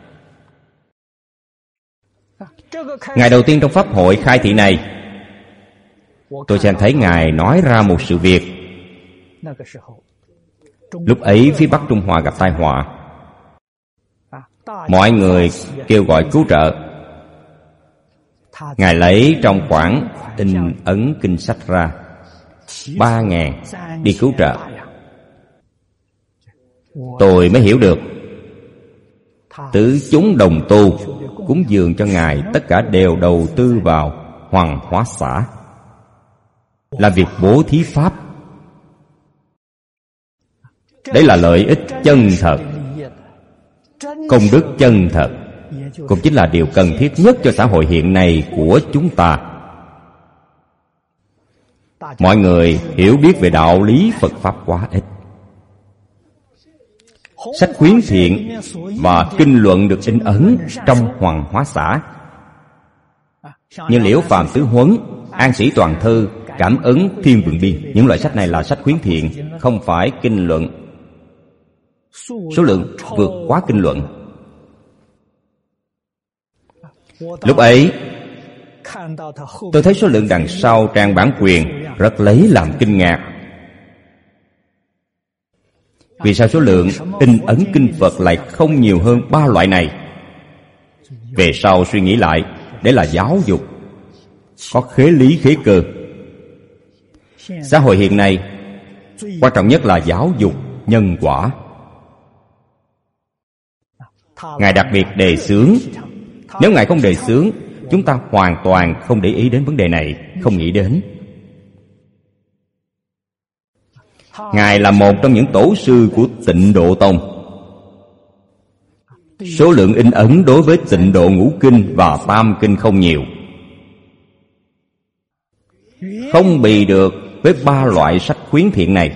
Ngày đầu tiên trong pháp hội khai thị này, tôi xem thấy Ngài nói ra một sự việc. Lúc ấy phía Bắc Trung Hoa gặp tai họa, mọi người kêu gọi cứu trợ. Ngài lấy trong khoản in ấn kinh sách ra ba ngàn đi cứu trợ. Tôi mới hiểu được tứ chúng đồng tu cúng dường cho Ngài, tất cả đều đầu tư vào Hoàng Hóa Xã, làm việc bố thí pháp. Đấy là lợi ích chân thật, công đức chân thật, cũng chính là điều cần thiết nhất cho xã hội hiện nay của chúng ta. mọi người hiểu biết về đạo lý Phật Pháp quá ít. Sách khuyến thiện và kinh luận được in ấn trong Hoàng Hóa Xã, như Liễu Phàm Tứ Huấn, An Sĩ Toàn Thư, Cảm Ứng Thiên Vượng Biên. Những loại sách này là sách khuyến thiện, không phải kinh luận. Số lượng vượt quá kinh luận. Lúc ấy tôi thấy số lượng đằng sau trang bản quyền rất lấy làm kinh ngạc. Vì sao số lượng in ấn kinh Phật lại không nhiều hơn ba loại này? Về sau suy nghĩ lại, để là giáo dục, có khế lý khế cơ. Xã hội hiện nay quan trọng nhất là giáo dục nhân quả. Ngài đặc biệt đề xướng. Nếu Ngài không đề xướng, chúng ta hoàn toàn không để ý đến vấn đề này, không nghĩ đến. Ngài là một trong những tổ sư của Tịnh Độ Tông. Số lượng in ấn đối với Tịnh Độ Ngũ Kinh và Tam Kinh không nhiều, không bì được với ba loại sách khuyến thiện này.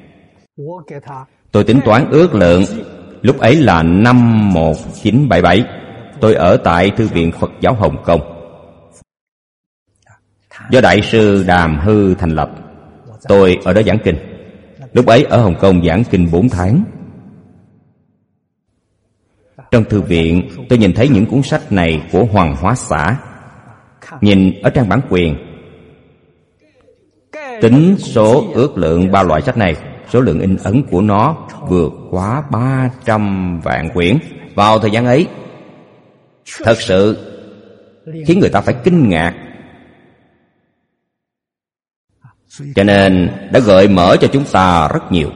Tôi tính toán ước lượng, lúc ấy là năm một nghìn chín trăm bảy mươi bảy. Tôi ở tại Thư viện Phật giáo Hồng Kông, do Đại sư Đàm Hư thành lập. Tôi ở đó giảng kinh. Lúc ấy ở Hồng Kông giảng kinh bốn tháng. Trong thư viện, tôi nhìn thấy những cuốn sách này của Hoàng Hóa Xã. Nhìn ở trang bản quyền, tính số ước lượng ba loại sách này, số lượng in ấn của nó vượt quá ba trăm vạn quyển. Vào thời gian ấy, thật sự khiến người ta phải kinh ngạc. Cho nên đã gợi mở cho chúng ta rất nhiều.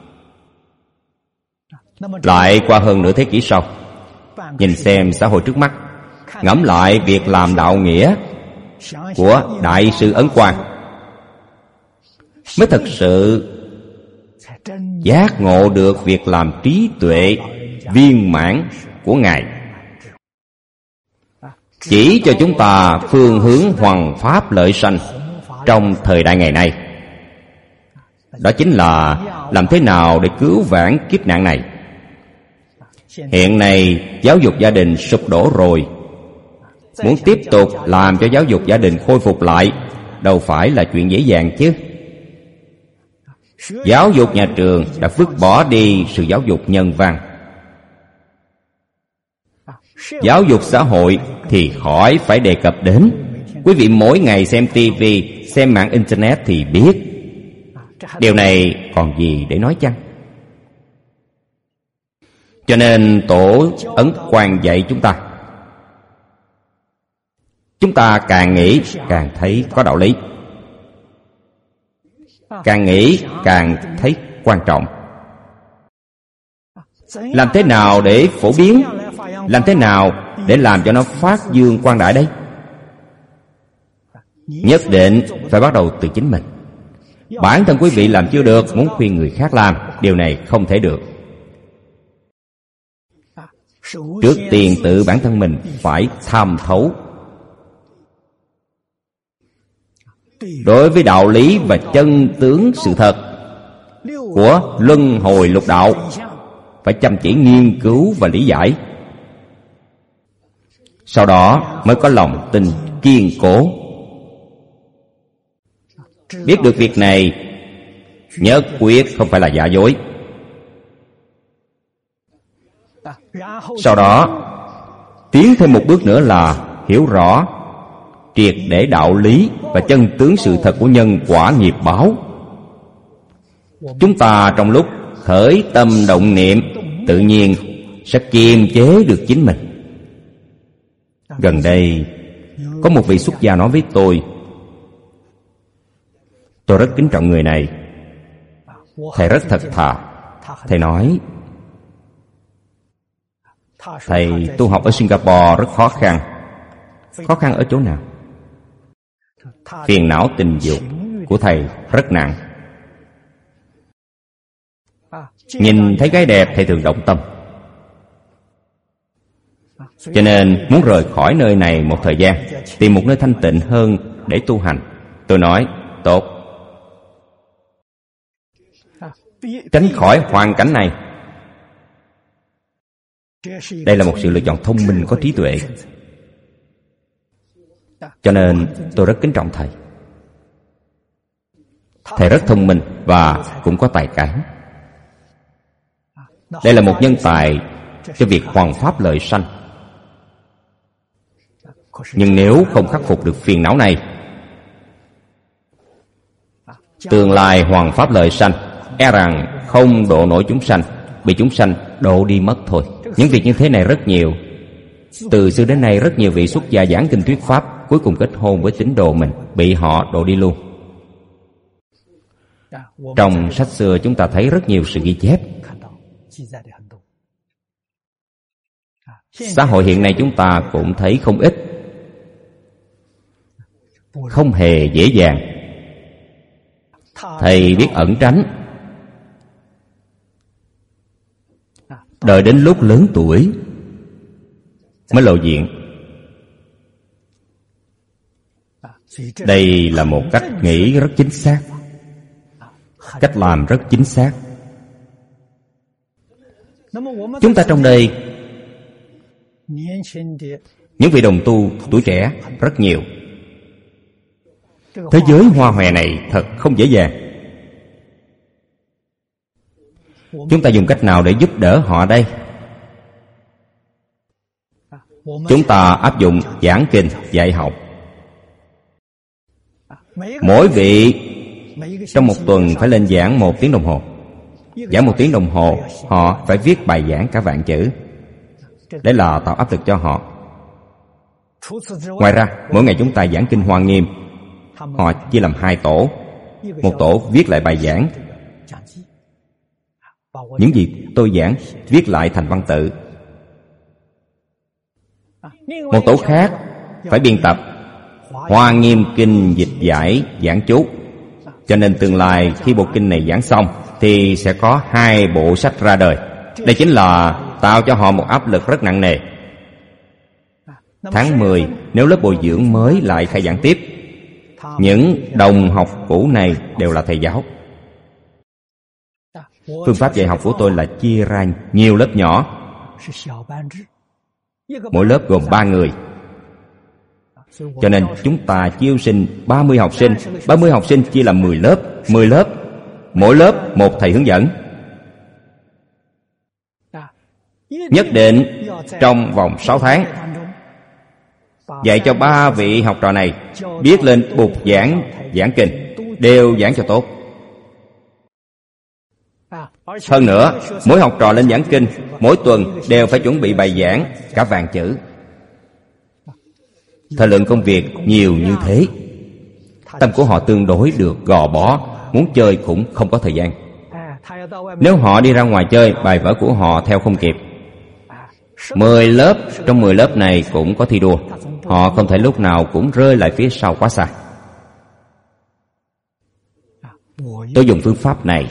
Lại qua hơn nửa thế kỷ sau, nhìn xem xã hội trước mắt, ngẫm lại việc làm đạo nghĩa của Đại sư Ấn Quang, mới thật sự giác ngộ được việc làm trí tuệ viên mãn của Ngài, chỉ cho chúng ta phương hướng hoằng pháp lợi sanh trong thời đại ngày nay. Đó chính là làm thế nào để cứu vãn kiếp nạn này. Hiện nay giáo dục gia đình sụp đổ rồi, muốn tiếp tục làm cho giáo dục gia đình khôi phục lại đâu phải là chuyện dễ dàng chứ. Giáo dục nhà trường đã vứt bỏ đi sự giáo dục nhân văn. Giáo dục xã hội thì khỏi phải đề cập đến. Quý vị mỗi ngày xem tivi, xem mạng internet thì biết. Điều này còn gì để nói chăng? Cho nên Tổ Ấn Quang dạy chúng ta, chúng ta càng nghĩ càng thấy có đạo lý, càng nghĩ càng thấy quan trọng. Làm thế nào để phổ biến? Làm thế nào để làm cho nó phát dương quang đại đây? Nhất định phải bắt đầu từ chính mình. Bản thân quý vị làm chưa được, muốn khuyên người khác làm, điều này không thể được. Trước tiên tự bản thân mình phải tham thấu. Đối với đạo lý và chân tướng sự thật của luân hồi lục đạo, phải chăm chỉ nghiên cứu và lý giải. Sau đó mới có lòng tin kiên cố. Biết được việc này nhất quyết không phải là giả dối. Sau đó tiến thêm một bước nữa là hiểu rõ triệt để đạo lý và chân tướng sự thật của nhân quả nghiệp báo. Chúng ta trong lúc khởi tâm động niệm, tự nhiên sẽ kiềm chế được chính mình. Gần đây có một vị xuất gia nói với tôi, tôi rất kính trọng người này, thầy rất thật thà. Thầy nói, thầy tu học ở Singapore rất khó khăn. Khó khăn ở chỗ nào? Phiền não tình dục của thầy rất nặng. Nhìn thấy gái đẹp thầy thường động tâm. Cho nên muốn rời khỏi nơi này một thời gian, tìm một nơi thanh tịnh hơn để tu hành. Tôi nói, tốt, tránh khỏi hoàn cảnh này. Đây là một sự lựa chọn thông minh, có trí tuệ. Cho nên tôi rất kính trọng thầy. Thầy rất thông minh và cũng có tài cán. Đây là một nhân tài cho việc hoằng pháp lợi sanh. Nhưng nếu không khắc phục được phiền não này, tương lai hoằng pháp lợi sanh e rằng không độ nổi chúng sanh, bị chúng sanh độ đi mất thôi. Những việc như thế này rất nhiều. Từ xưa đến nay rất nhiều vị xuất gia giảng kinh thuyết pháp, cuối cùng kết hôn với tín đồ mình, bị họ độ đi luôn. Trong sách xưa chúng ta thấy rất nhiều sự ghi chép. Xã hội hiện nay chúng ta cũng thấy không ít. Không hề dễ dàng. Thầy biết ẩn tránh. Đợi đến lúc lớn tuổi mới lộ diện. Đây là một cách nghĩ rất chính xác, cách làm rất chính xác. Chúng ta trong đây, những vị đồng tu tuổi trẻ rất nhiều. Thế giới hoa hòe này thật không dễ dàng. Chúng ta dùng cách nào để giúp đỡ họ đây? Chúng ta áp dụng giảng kinh, dạy học. Mỗi vị trong một tuần phải lên giảng một tiếng đồng hồ. Giảng một tiếng đồng hồ, họ phải viết bài giảng cả vạn chữ. Đấy là tạo áp lực cho họ. Ngoài ra, mỗi ngày chúng ta giảng kinh Hoa Nghiêm. Họ chia làm hai tổ. Một tổ viết lại bài giảng. Những gì tôi giảng viết lại thành văn tự. Một tổ khác phải biên tập Hoa Nghiêm kinh dịch giải giảng chú. Cho nên tương lai khi bộ kinh này giảng xong thì sẽ có hai bộ sách ra đời. Đây chính là tạo cho họ một áp lực rất nặng nề. Tháng mười, nếu lớp bồi dưỡng mới lại khai giảng tiếp, những đồng học cũ này đều là thầy giáo. Phương pháp dạy học của tôi là chia ra nhiều lớp nhỏ. Mỗi lớp gồm ba người. Cho nên chúng ta chiêu sinh ba mươi học sinh. ba mươi học sinh chia làm mười lớp. mười lớp, mỗi lớp một thầy hướng dẫn. Nhất định trong vòng sáu tháng dạy cho ba vị học trò này biết lên bục giảng, giảng kinh, đều giảng cho tốt. Hơn nữa, mỗi học trò lên giảng kinh, mỗi tuần đều phải chuẩn bị bài giảng cả vạn chữ. Thời lượng công việc nhiều như thế, tâm của họ tương đối được gò bó, muốn chơi cũng không có thời gian. Nếu họ đi ra ngoài chơi, bài vở của họ theo không kịp. Mười lớp, trong mười lớp này cũng có thi đua. Họ không thể lúc nào cũng rơi lại phía sau quá xa. Tôi dùng phương pháp này.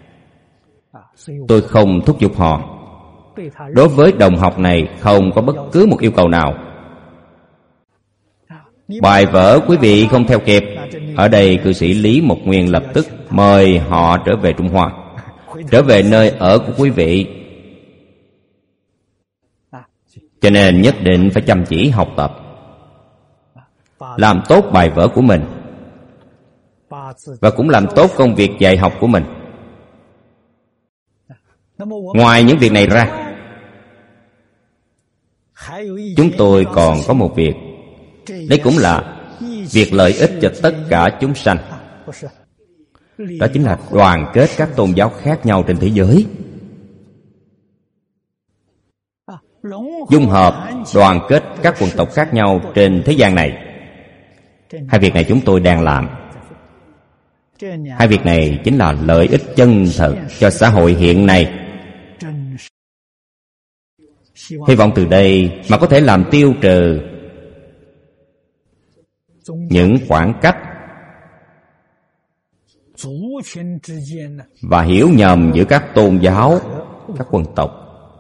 Tôi không thúc giục họ. Đối với đồng học này không có bất cứ một yêu cầu nào. Bài vở quý vị không theo kịp, ở đây cư sĩ Lý Mộc Nguyên lập tức mời họ trở về Trung Hoa, trở về nơi ở của quý vị. Cho nên nhất định phải chăm chỉ học tập, làm tốt bài vở của mình, và cũng làm tốt công việc dạy học của mình. Ngoài những việc này ra, chúng tôi còn có một việc. Đây cũng là việc lợi ích cho tất cả chúng sanh. Đó chính là đoàn kết các tôn giáo khác nhau trên thế giới. Dung hợp, đoàn kết các quần tộc khác nhau trên thế gian này. Hai việc này chúng tôi đang làm. Hai việc này chính là lợi ích chân thật cho xã hội hiện nay. Hy vọng từ đây mà có thể làm tiêu trừ những khoảng cách và hiểu nhầm giữa các tôn giáo, các quần tộc.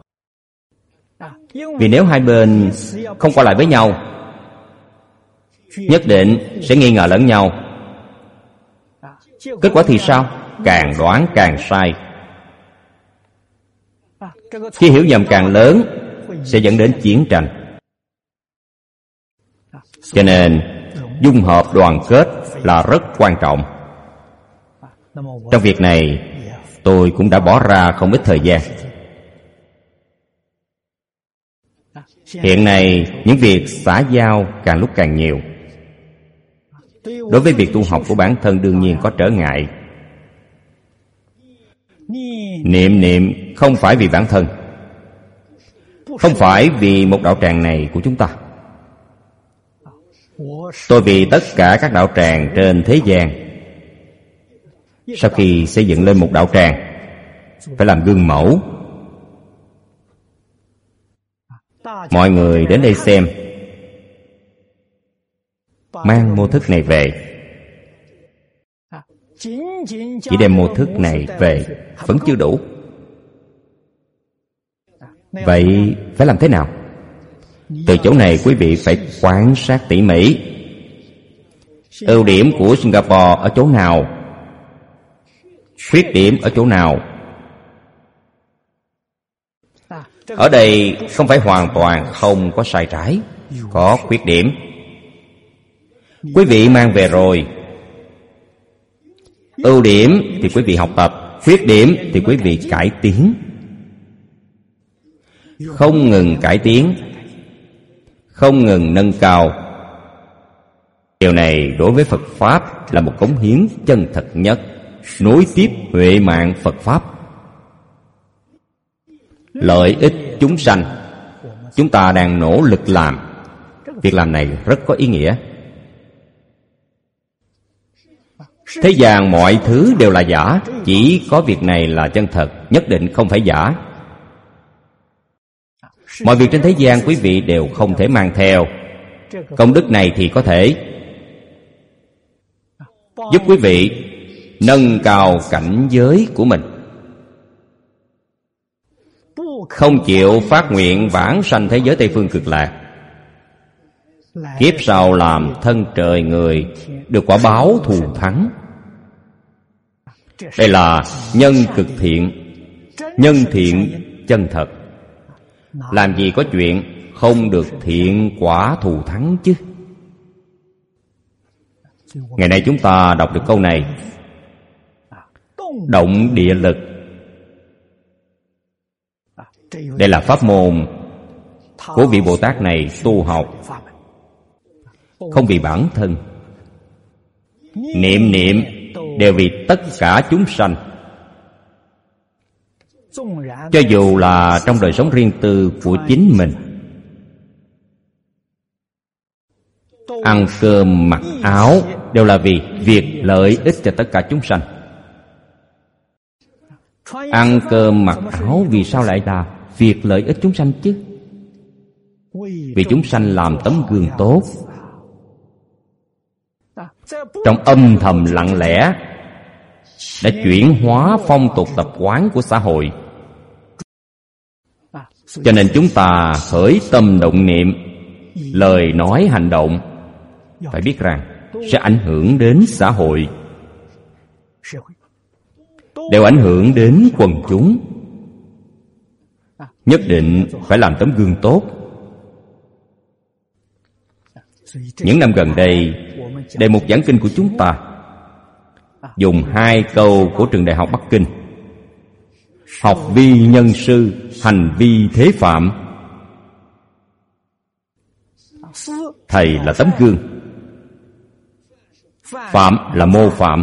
Vì nếu hai bên không qua lại với nhau, nhất định sẽ nghi ngờ lẫn nhau. Kết quả thì sao? Càng đoán càng sai, Khi hiểu nhầm càng lớn sẽ dẫn đến chiến tranh. Cho nên dung hợp đoàn kết là rất quan trọng. Trong việc này tôi cũng đã bỏ ra không ít thời gian. Hiện nay những việc xã giao càng lúc càng nhiều. Đối với việc tu học của bản thân đương nhiên có trở ngại. Niệm niệm không phải vì bản thân, không phải vì một đạo tràng này của chúng ta. Tôi vì tất cả các đạo tràng trên thế gian. Sau khi xây dựng lên một đạo tràng, phải làm gương mẫu. Mọi người đến đây xem, mang mô thức này về. Chỉ đem mô thức này về vẫn chưa đủ. Vậy phải làm thế nào? Từ chỗ này quý vị phải quan sát tỉ mỉ. Ưu điểm của Singapore ở chỗ nào? Khuyết điểm ở chỗ nào? Ở đây không phải hoàn toàn không có sai trái, có khuyết điểm. Quý vị mang về rồi, ưu điểm thì quý vị học tập, khuyết điểm thì quý vị cải tiến. Không ngừng cải tiến, không ngừng nâng cao. Điều này đối với Phật Pháp là một cống hiến chân thật nhất, nối tiếp huệ mạng Phật Pháp. Lợi ích chúng sanh, chúng ta đang nỗ lực làm. Việc làm này rất có ý nghĩa. Thế gian mọi thứ đều là giả, chỉ có việc này là chân thật, nhất định không phải giả. Mọi việc trên thế gian quý vị đều không thể mang theo. Công đức này thì có thể giúp quý vị nâng cao cảnh giới của mình. Không chịu phát nguyện vãng sanh thế giới Tây Phương Cực Lạc, kiếp sau làm thân trời người, được quả báo thù thắng. Đây là nhân cực thiện, nhân thiện chân thật. Làm gì có chuyện không được thiện quả thù thắng chứ. Ngày nay chúng ta đọc được câu này, động địa lực. Đây là pháp môn của vị Bồ Tát này tu học, không vì bản thân. Niệm niệm đều vì tất cả chúng sanh. Cho dù là trong đời sống riêng tư của chính mình, ăn cơm mặc áo đều là vì việc lợi ích cho tất cả chúng sanh. Ăn cơm mặc áo vì sao lại là việc lợi ích chúng sanh chứ? Vì chúng sanh làm tấm gương tốt, trong âm thầm lặng lẽ đã chuyển hóa phong tục tập quán của xã hội. Cho nên chúng ta khởi tâm động niệm, lời nói hành động phải biết rằng sẽ ảnh hưởng đến xã hội, đều ảnh hưởng đến quần chúng. Nhất định phải làm tấm gương tốt. Những năm gần đây, đề mục giảng kinh của chúng ta dùng hai câu của trường đại học Bắc Kinh: học vi nhân sư, hành vi thế phạm. Thầy là tấm gương, phạm là mô phạm.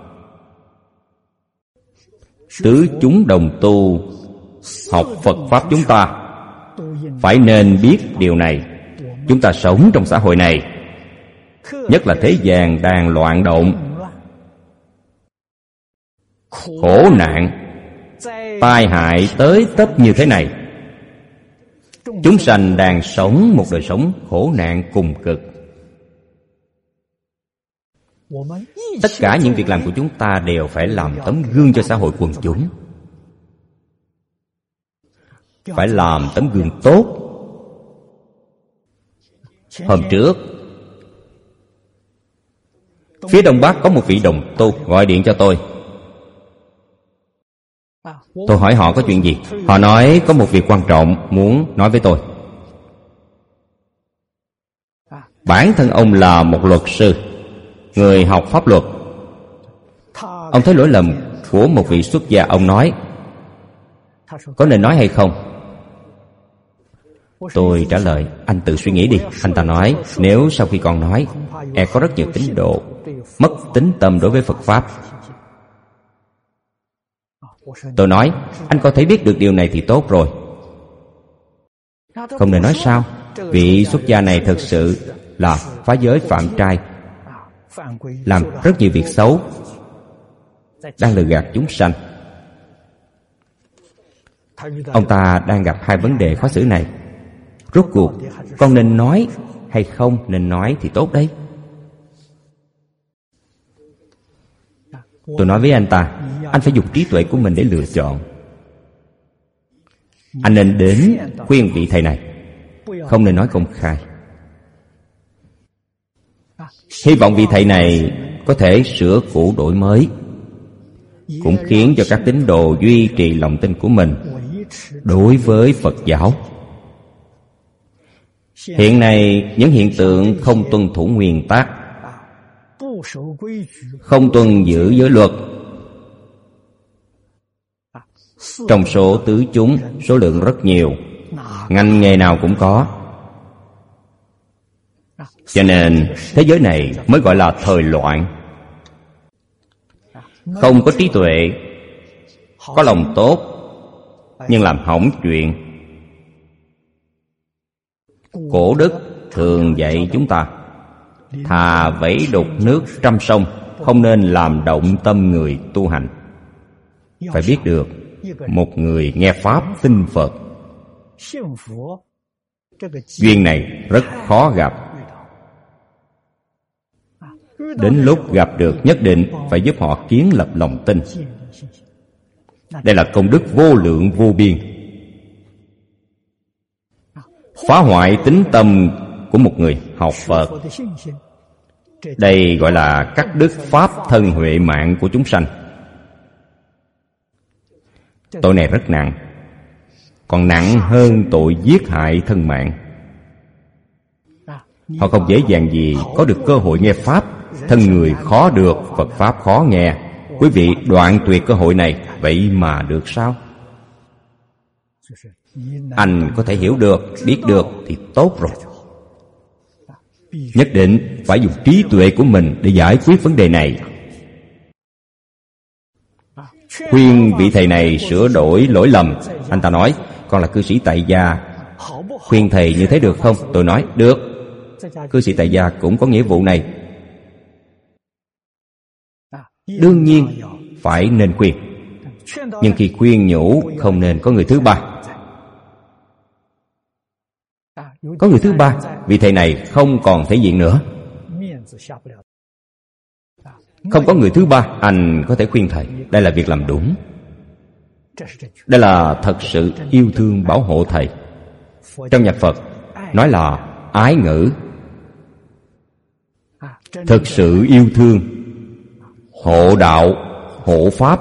Tứ chúng đồng tu học Phật Pháp chúng ta phải nên biết điều này. Chúng ta sống trong xã hội này, nhất là thế gian đang loạn động, khổ nạn, tai hại tới tấp như thế này. Chúng sanh đang sống một đời sống khổ nạn cùng cực. Tất cả những việc làm của chúng ta đều phải làm tấm gương cho xã hội quần chúng, phải làm tấm gương tốt. Hôm trước, phía Đông Bắc có một vị đồng tu gọi điện cho tôi. Tôi hỏi họ có chuyện gì. Họ nói có một việc quan trọng muốn nói với tôi. Bản thân ông là một luật sư, người học pháp luật. Ông thấy lỗi lầm của một vị xuất gia. Ông nói có nên nói hay không? Tôi trả lời, anh tự suy nghĩ đi. Anh ta nói, nếu sau khi con nói, e có rất nhiều tín đồ mất tín tâm đối với Phật Pháp. Tôi nói, anh có thể biết được điều này thì tốt rồi. Không nên nói sao? Vị xuất gia này thật sự là phá giới phạm trai, làm rất nhiều việc xấu, đang lừa gạt chúng sanh. Ông ta đang gặp hai vấn đề khó xử này. Rốt cuộc con nên nói hay không nên nói thì tốt đấy. Tôi nói với anh ta, anh phải dùng trí tuệ của mình để lựa chọn. Anh nên đến khuyên vị thầy này, không nên nói công khai. Hy vọng vị thầy này có thể sửa cũ đổi mới, cũng khiến cho các tín đồ duy trì lòng tin của mình đối với Phật giáo. Hiện nay những hiện tượng không tuân thủ nguyên tắc, không tuân giữ giới luật, trong số tứ chúng số lượng rất nhiều, ngành nghề nào cũng có. Cho nên thế giới này mới gọi là thời loạn. Không có trí tuệ, có lòng tốt, nhưng làm hỏng chuyện. Cổ đức thường dạy chúng ta, thà vẩy đục nước trăm sông, không nên làm động tâm người tu hành. Phải biết được, một người nghe Pháp tin Phật, duyên này rất khó gặp. Đến lúc gặp được nhất định phải giúp họ kiến lập lòng tin. Đây là công đức vô lượng vô biên. Phá hoại tín tâm của một người học Phật, đây gọi là cắt đứt pháp thân huệ mạng của chúng sanh. Tội này rất nặng, còn nặng hơn tội giết hại thân mạng. Họ không dễ dàng gì có được cơ hội nghe Pháp. Thân người khó được, Phật Pháp khó nghe. Quý vị đoạn tuyệt cơ hội này, vậy mà được sao? Anh có thể hiểu được, biết được thì tốt rồi. Nhất định phải dùng trí tuệ của mình để giải quyết vấn đề này. Khuyên vị thầy này sửa đổi lỗi lầm. Anh ta nói, con là cư sĩ tại gia, khuyên thầy như thế được không? Tôi nói, được. Cư sĩ tại gia cũng có nghĩa vụ này. Đương nhiên phải nên khuyên, nhưng khi khuyên nhủ không nên có người thứ ba. Có người thứ ba, vị thầy này không còn thể diện nữa. Không có người thứ ba, anh có thể khuyên thầy. Đây là việc làm đúng. Đây là thật sự yêu thương bảo hộ thầy. Trong nhà Phật nói là ái ngữ. Thực sự yêu thương, hộ đạo, hộ pháp.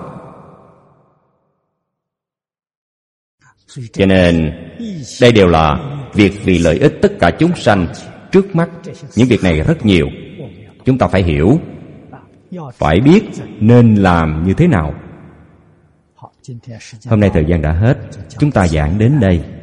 Cho nên đây đều là việc vì lợi ích tất cả chúng sanh. Trước mắt những việc này rất nhiều. Chúng ta phải hiểu, phải biết nên làm như thế nào. Hôm nay thời gian đã hết, chúng ta giảng đến đây.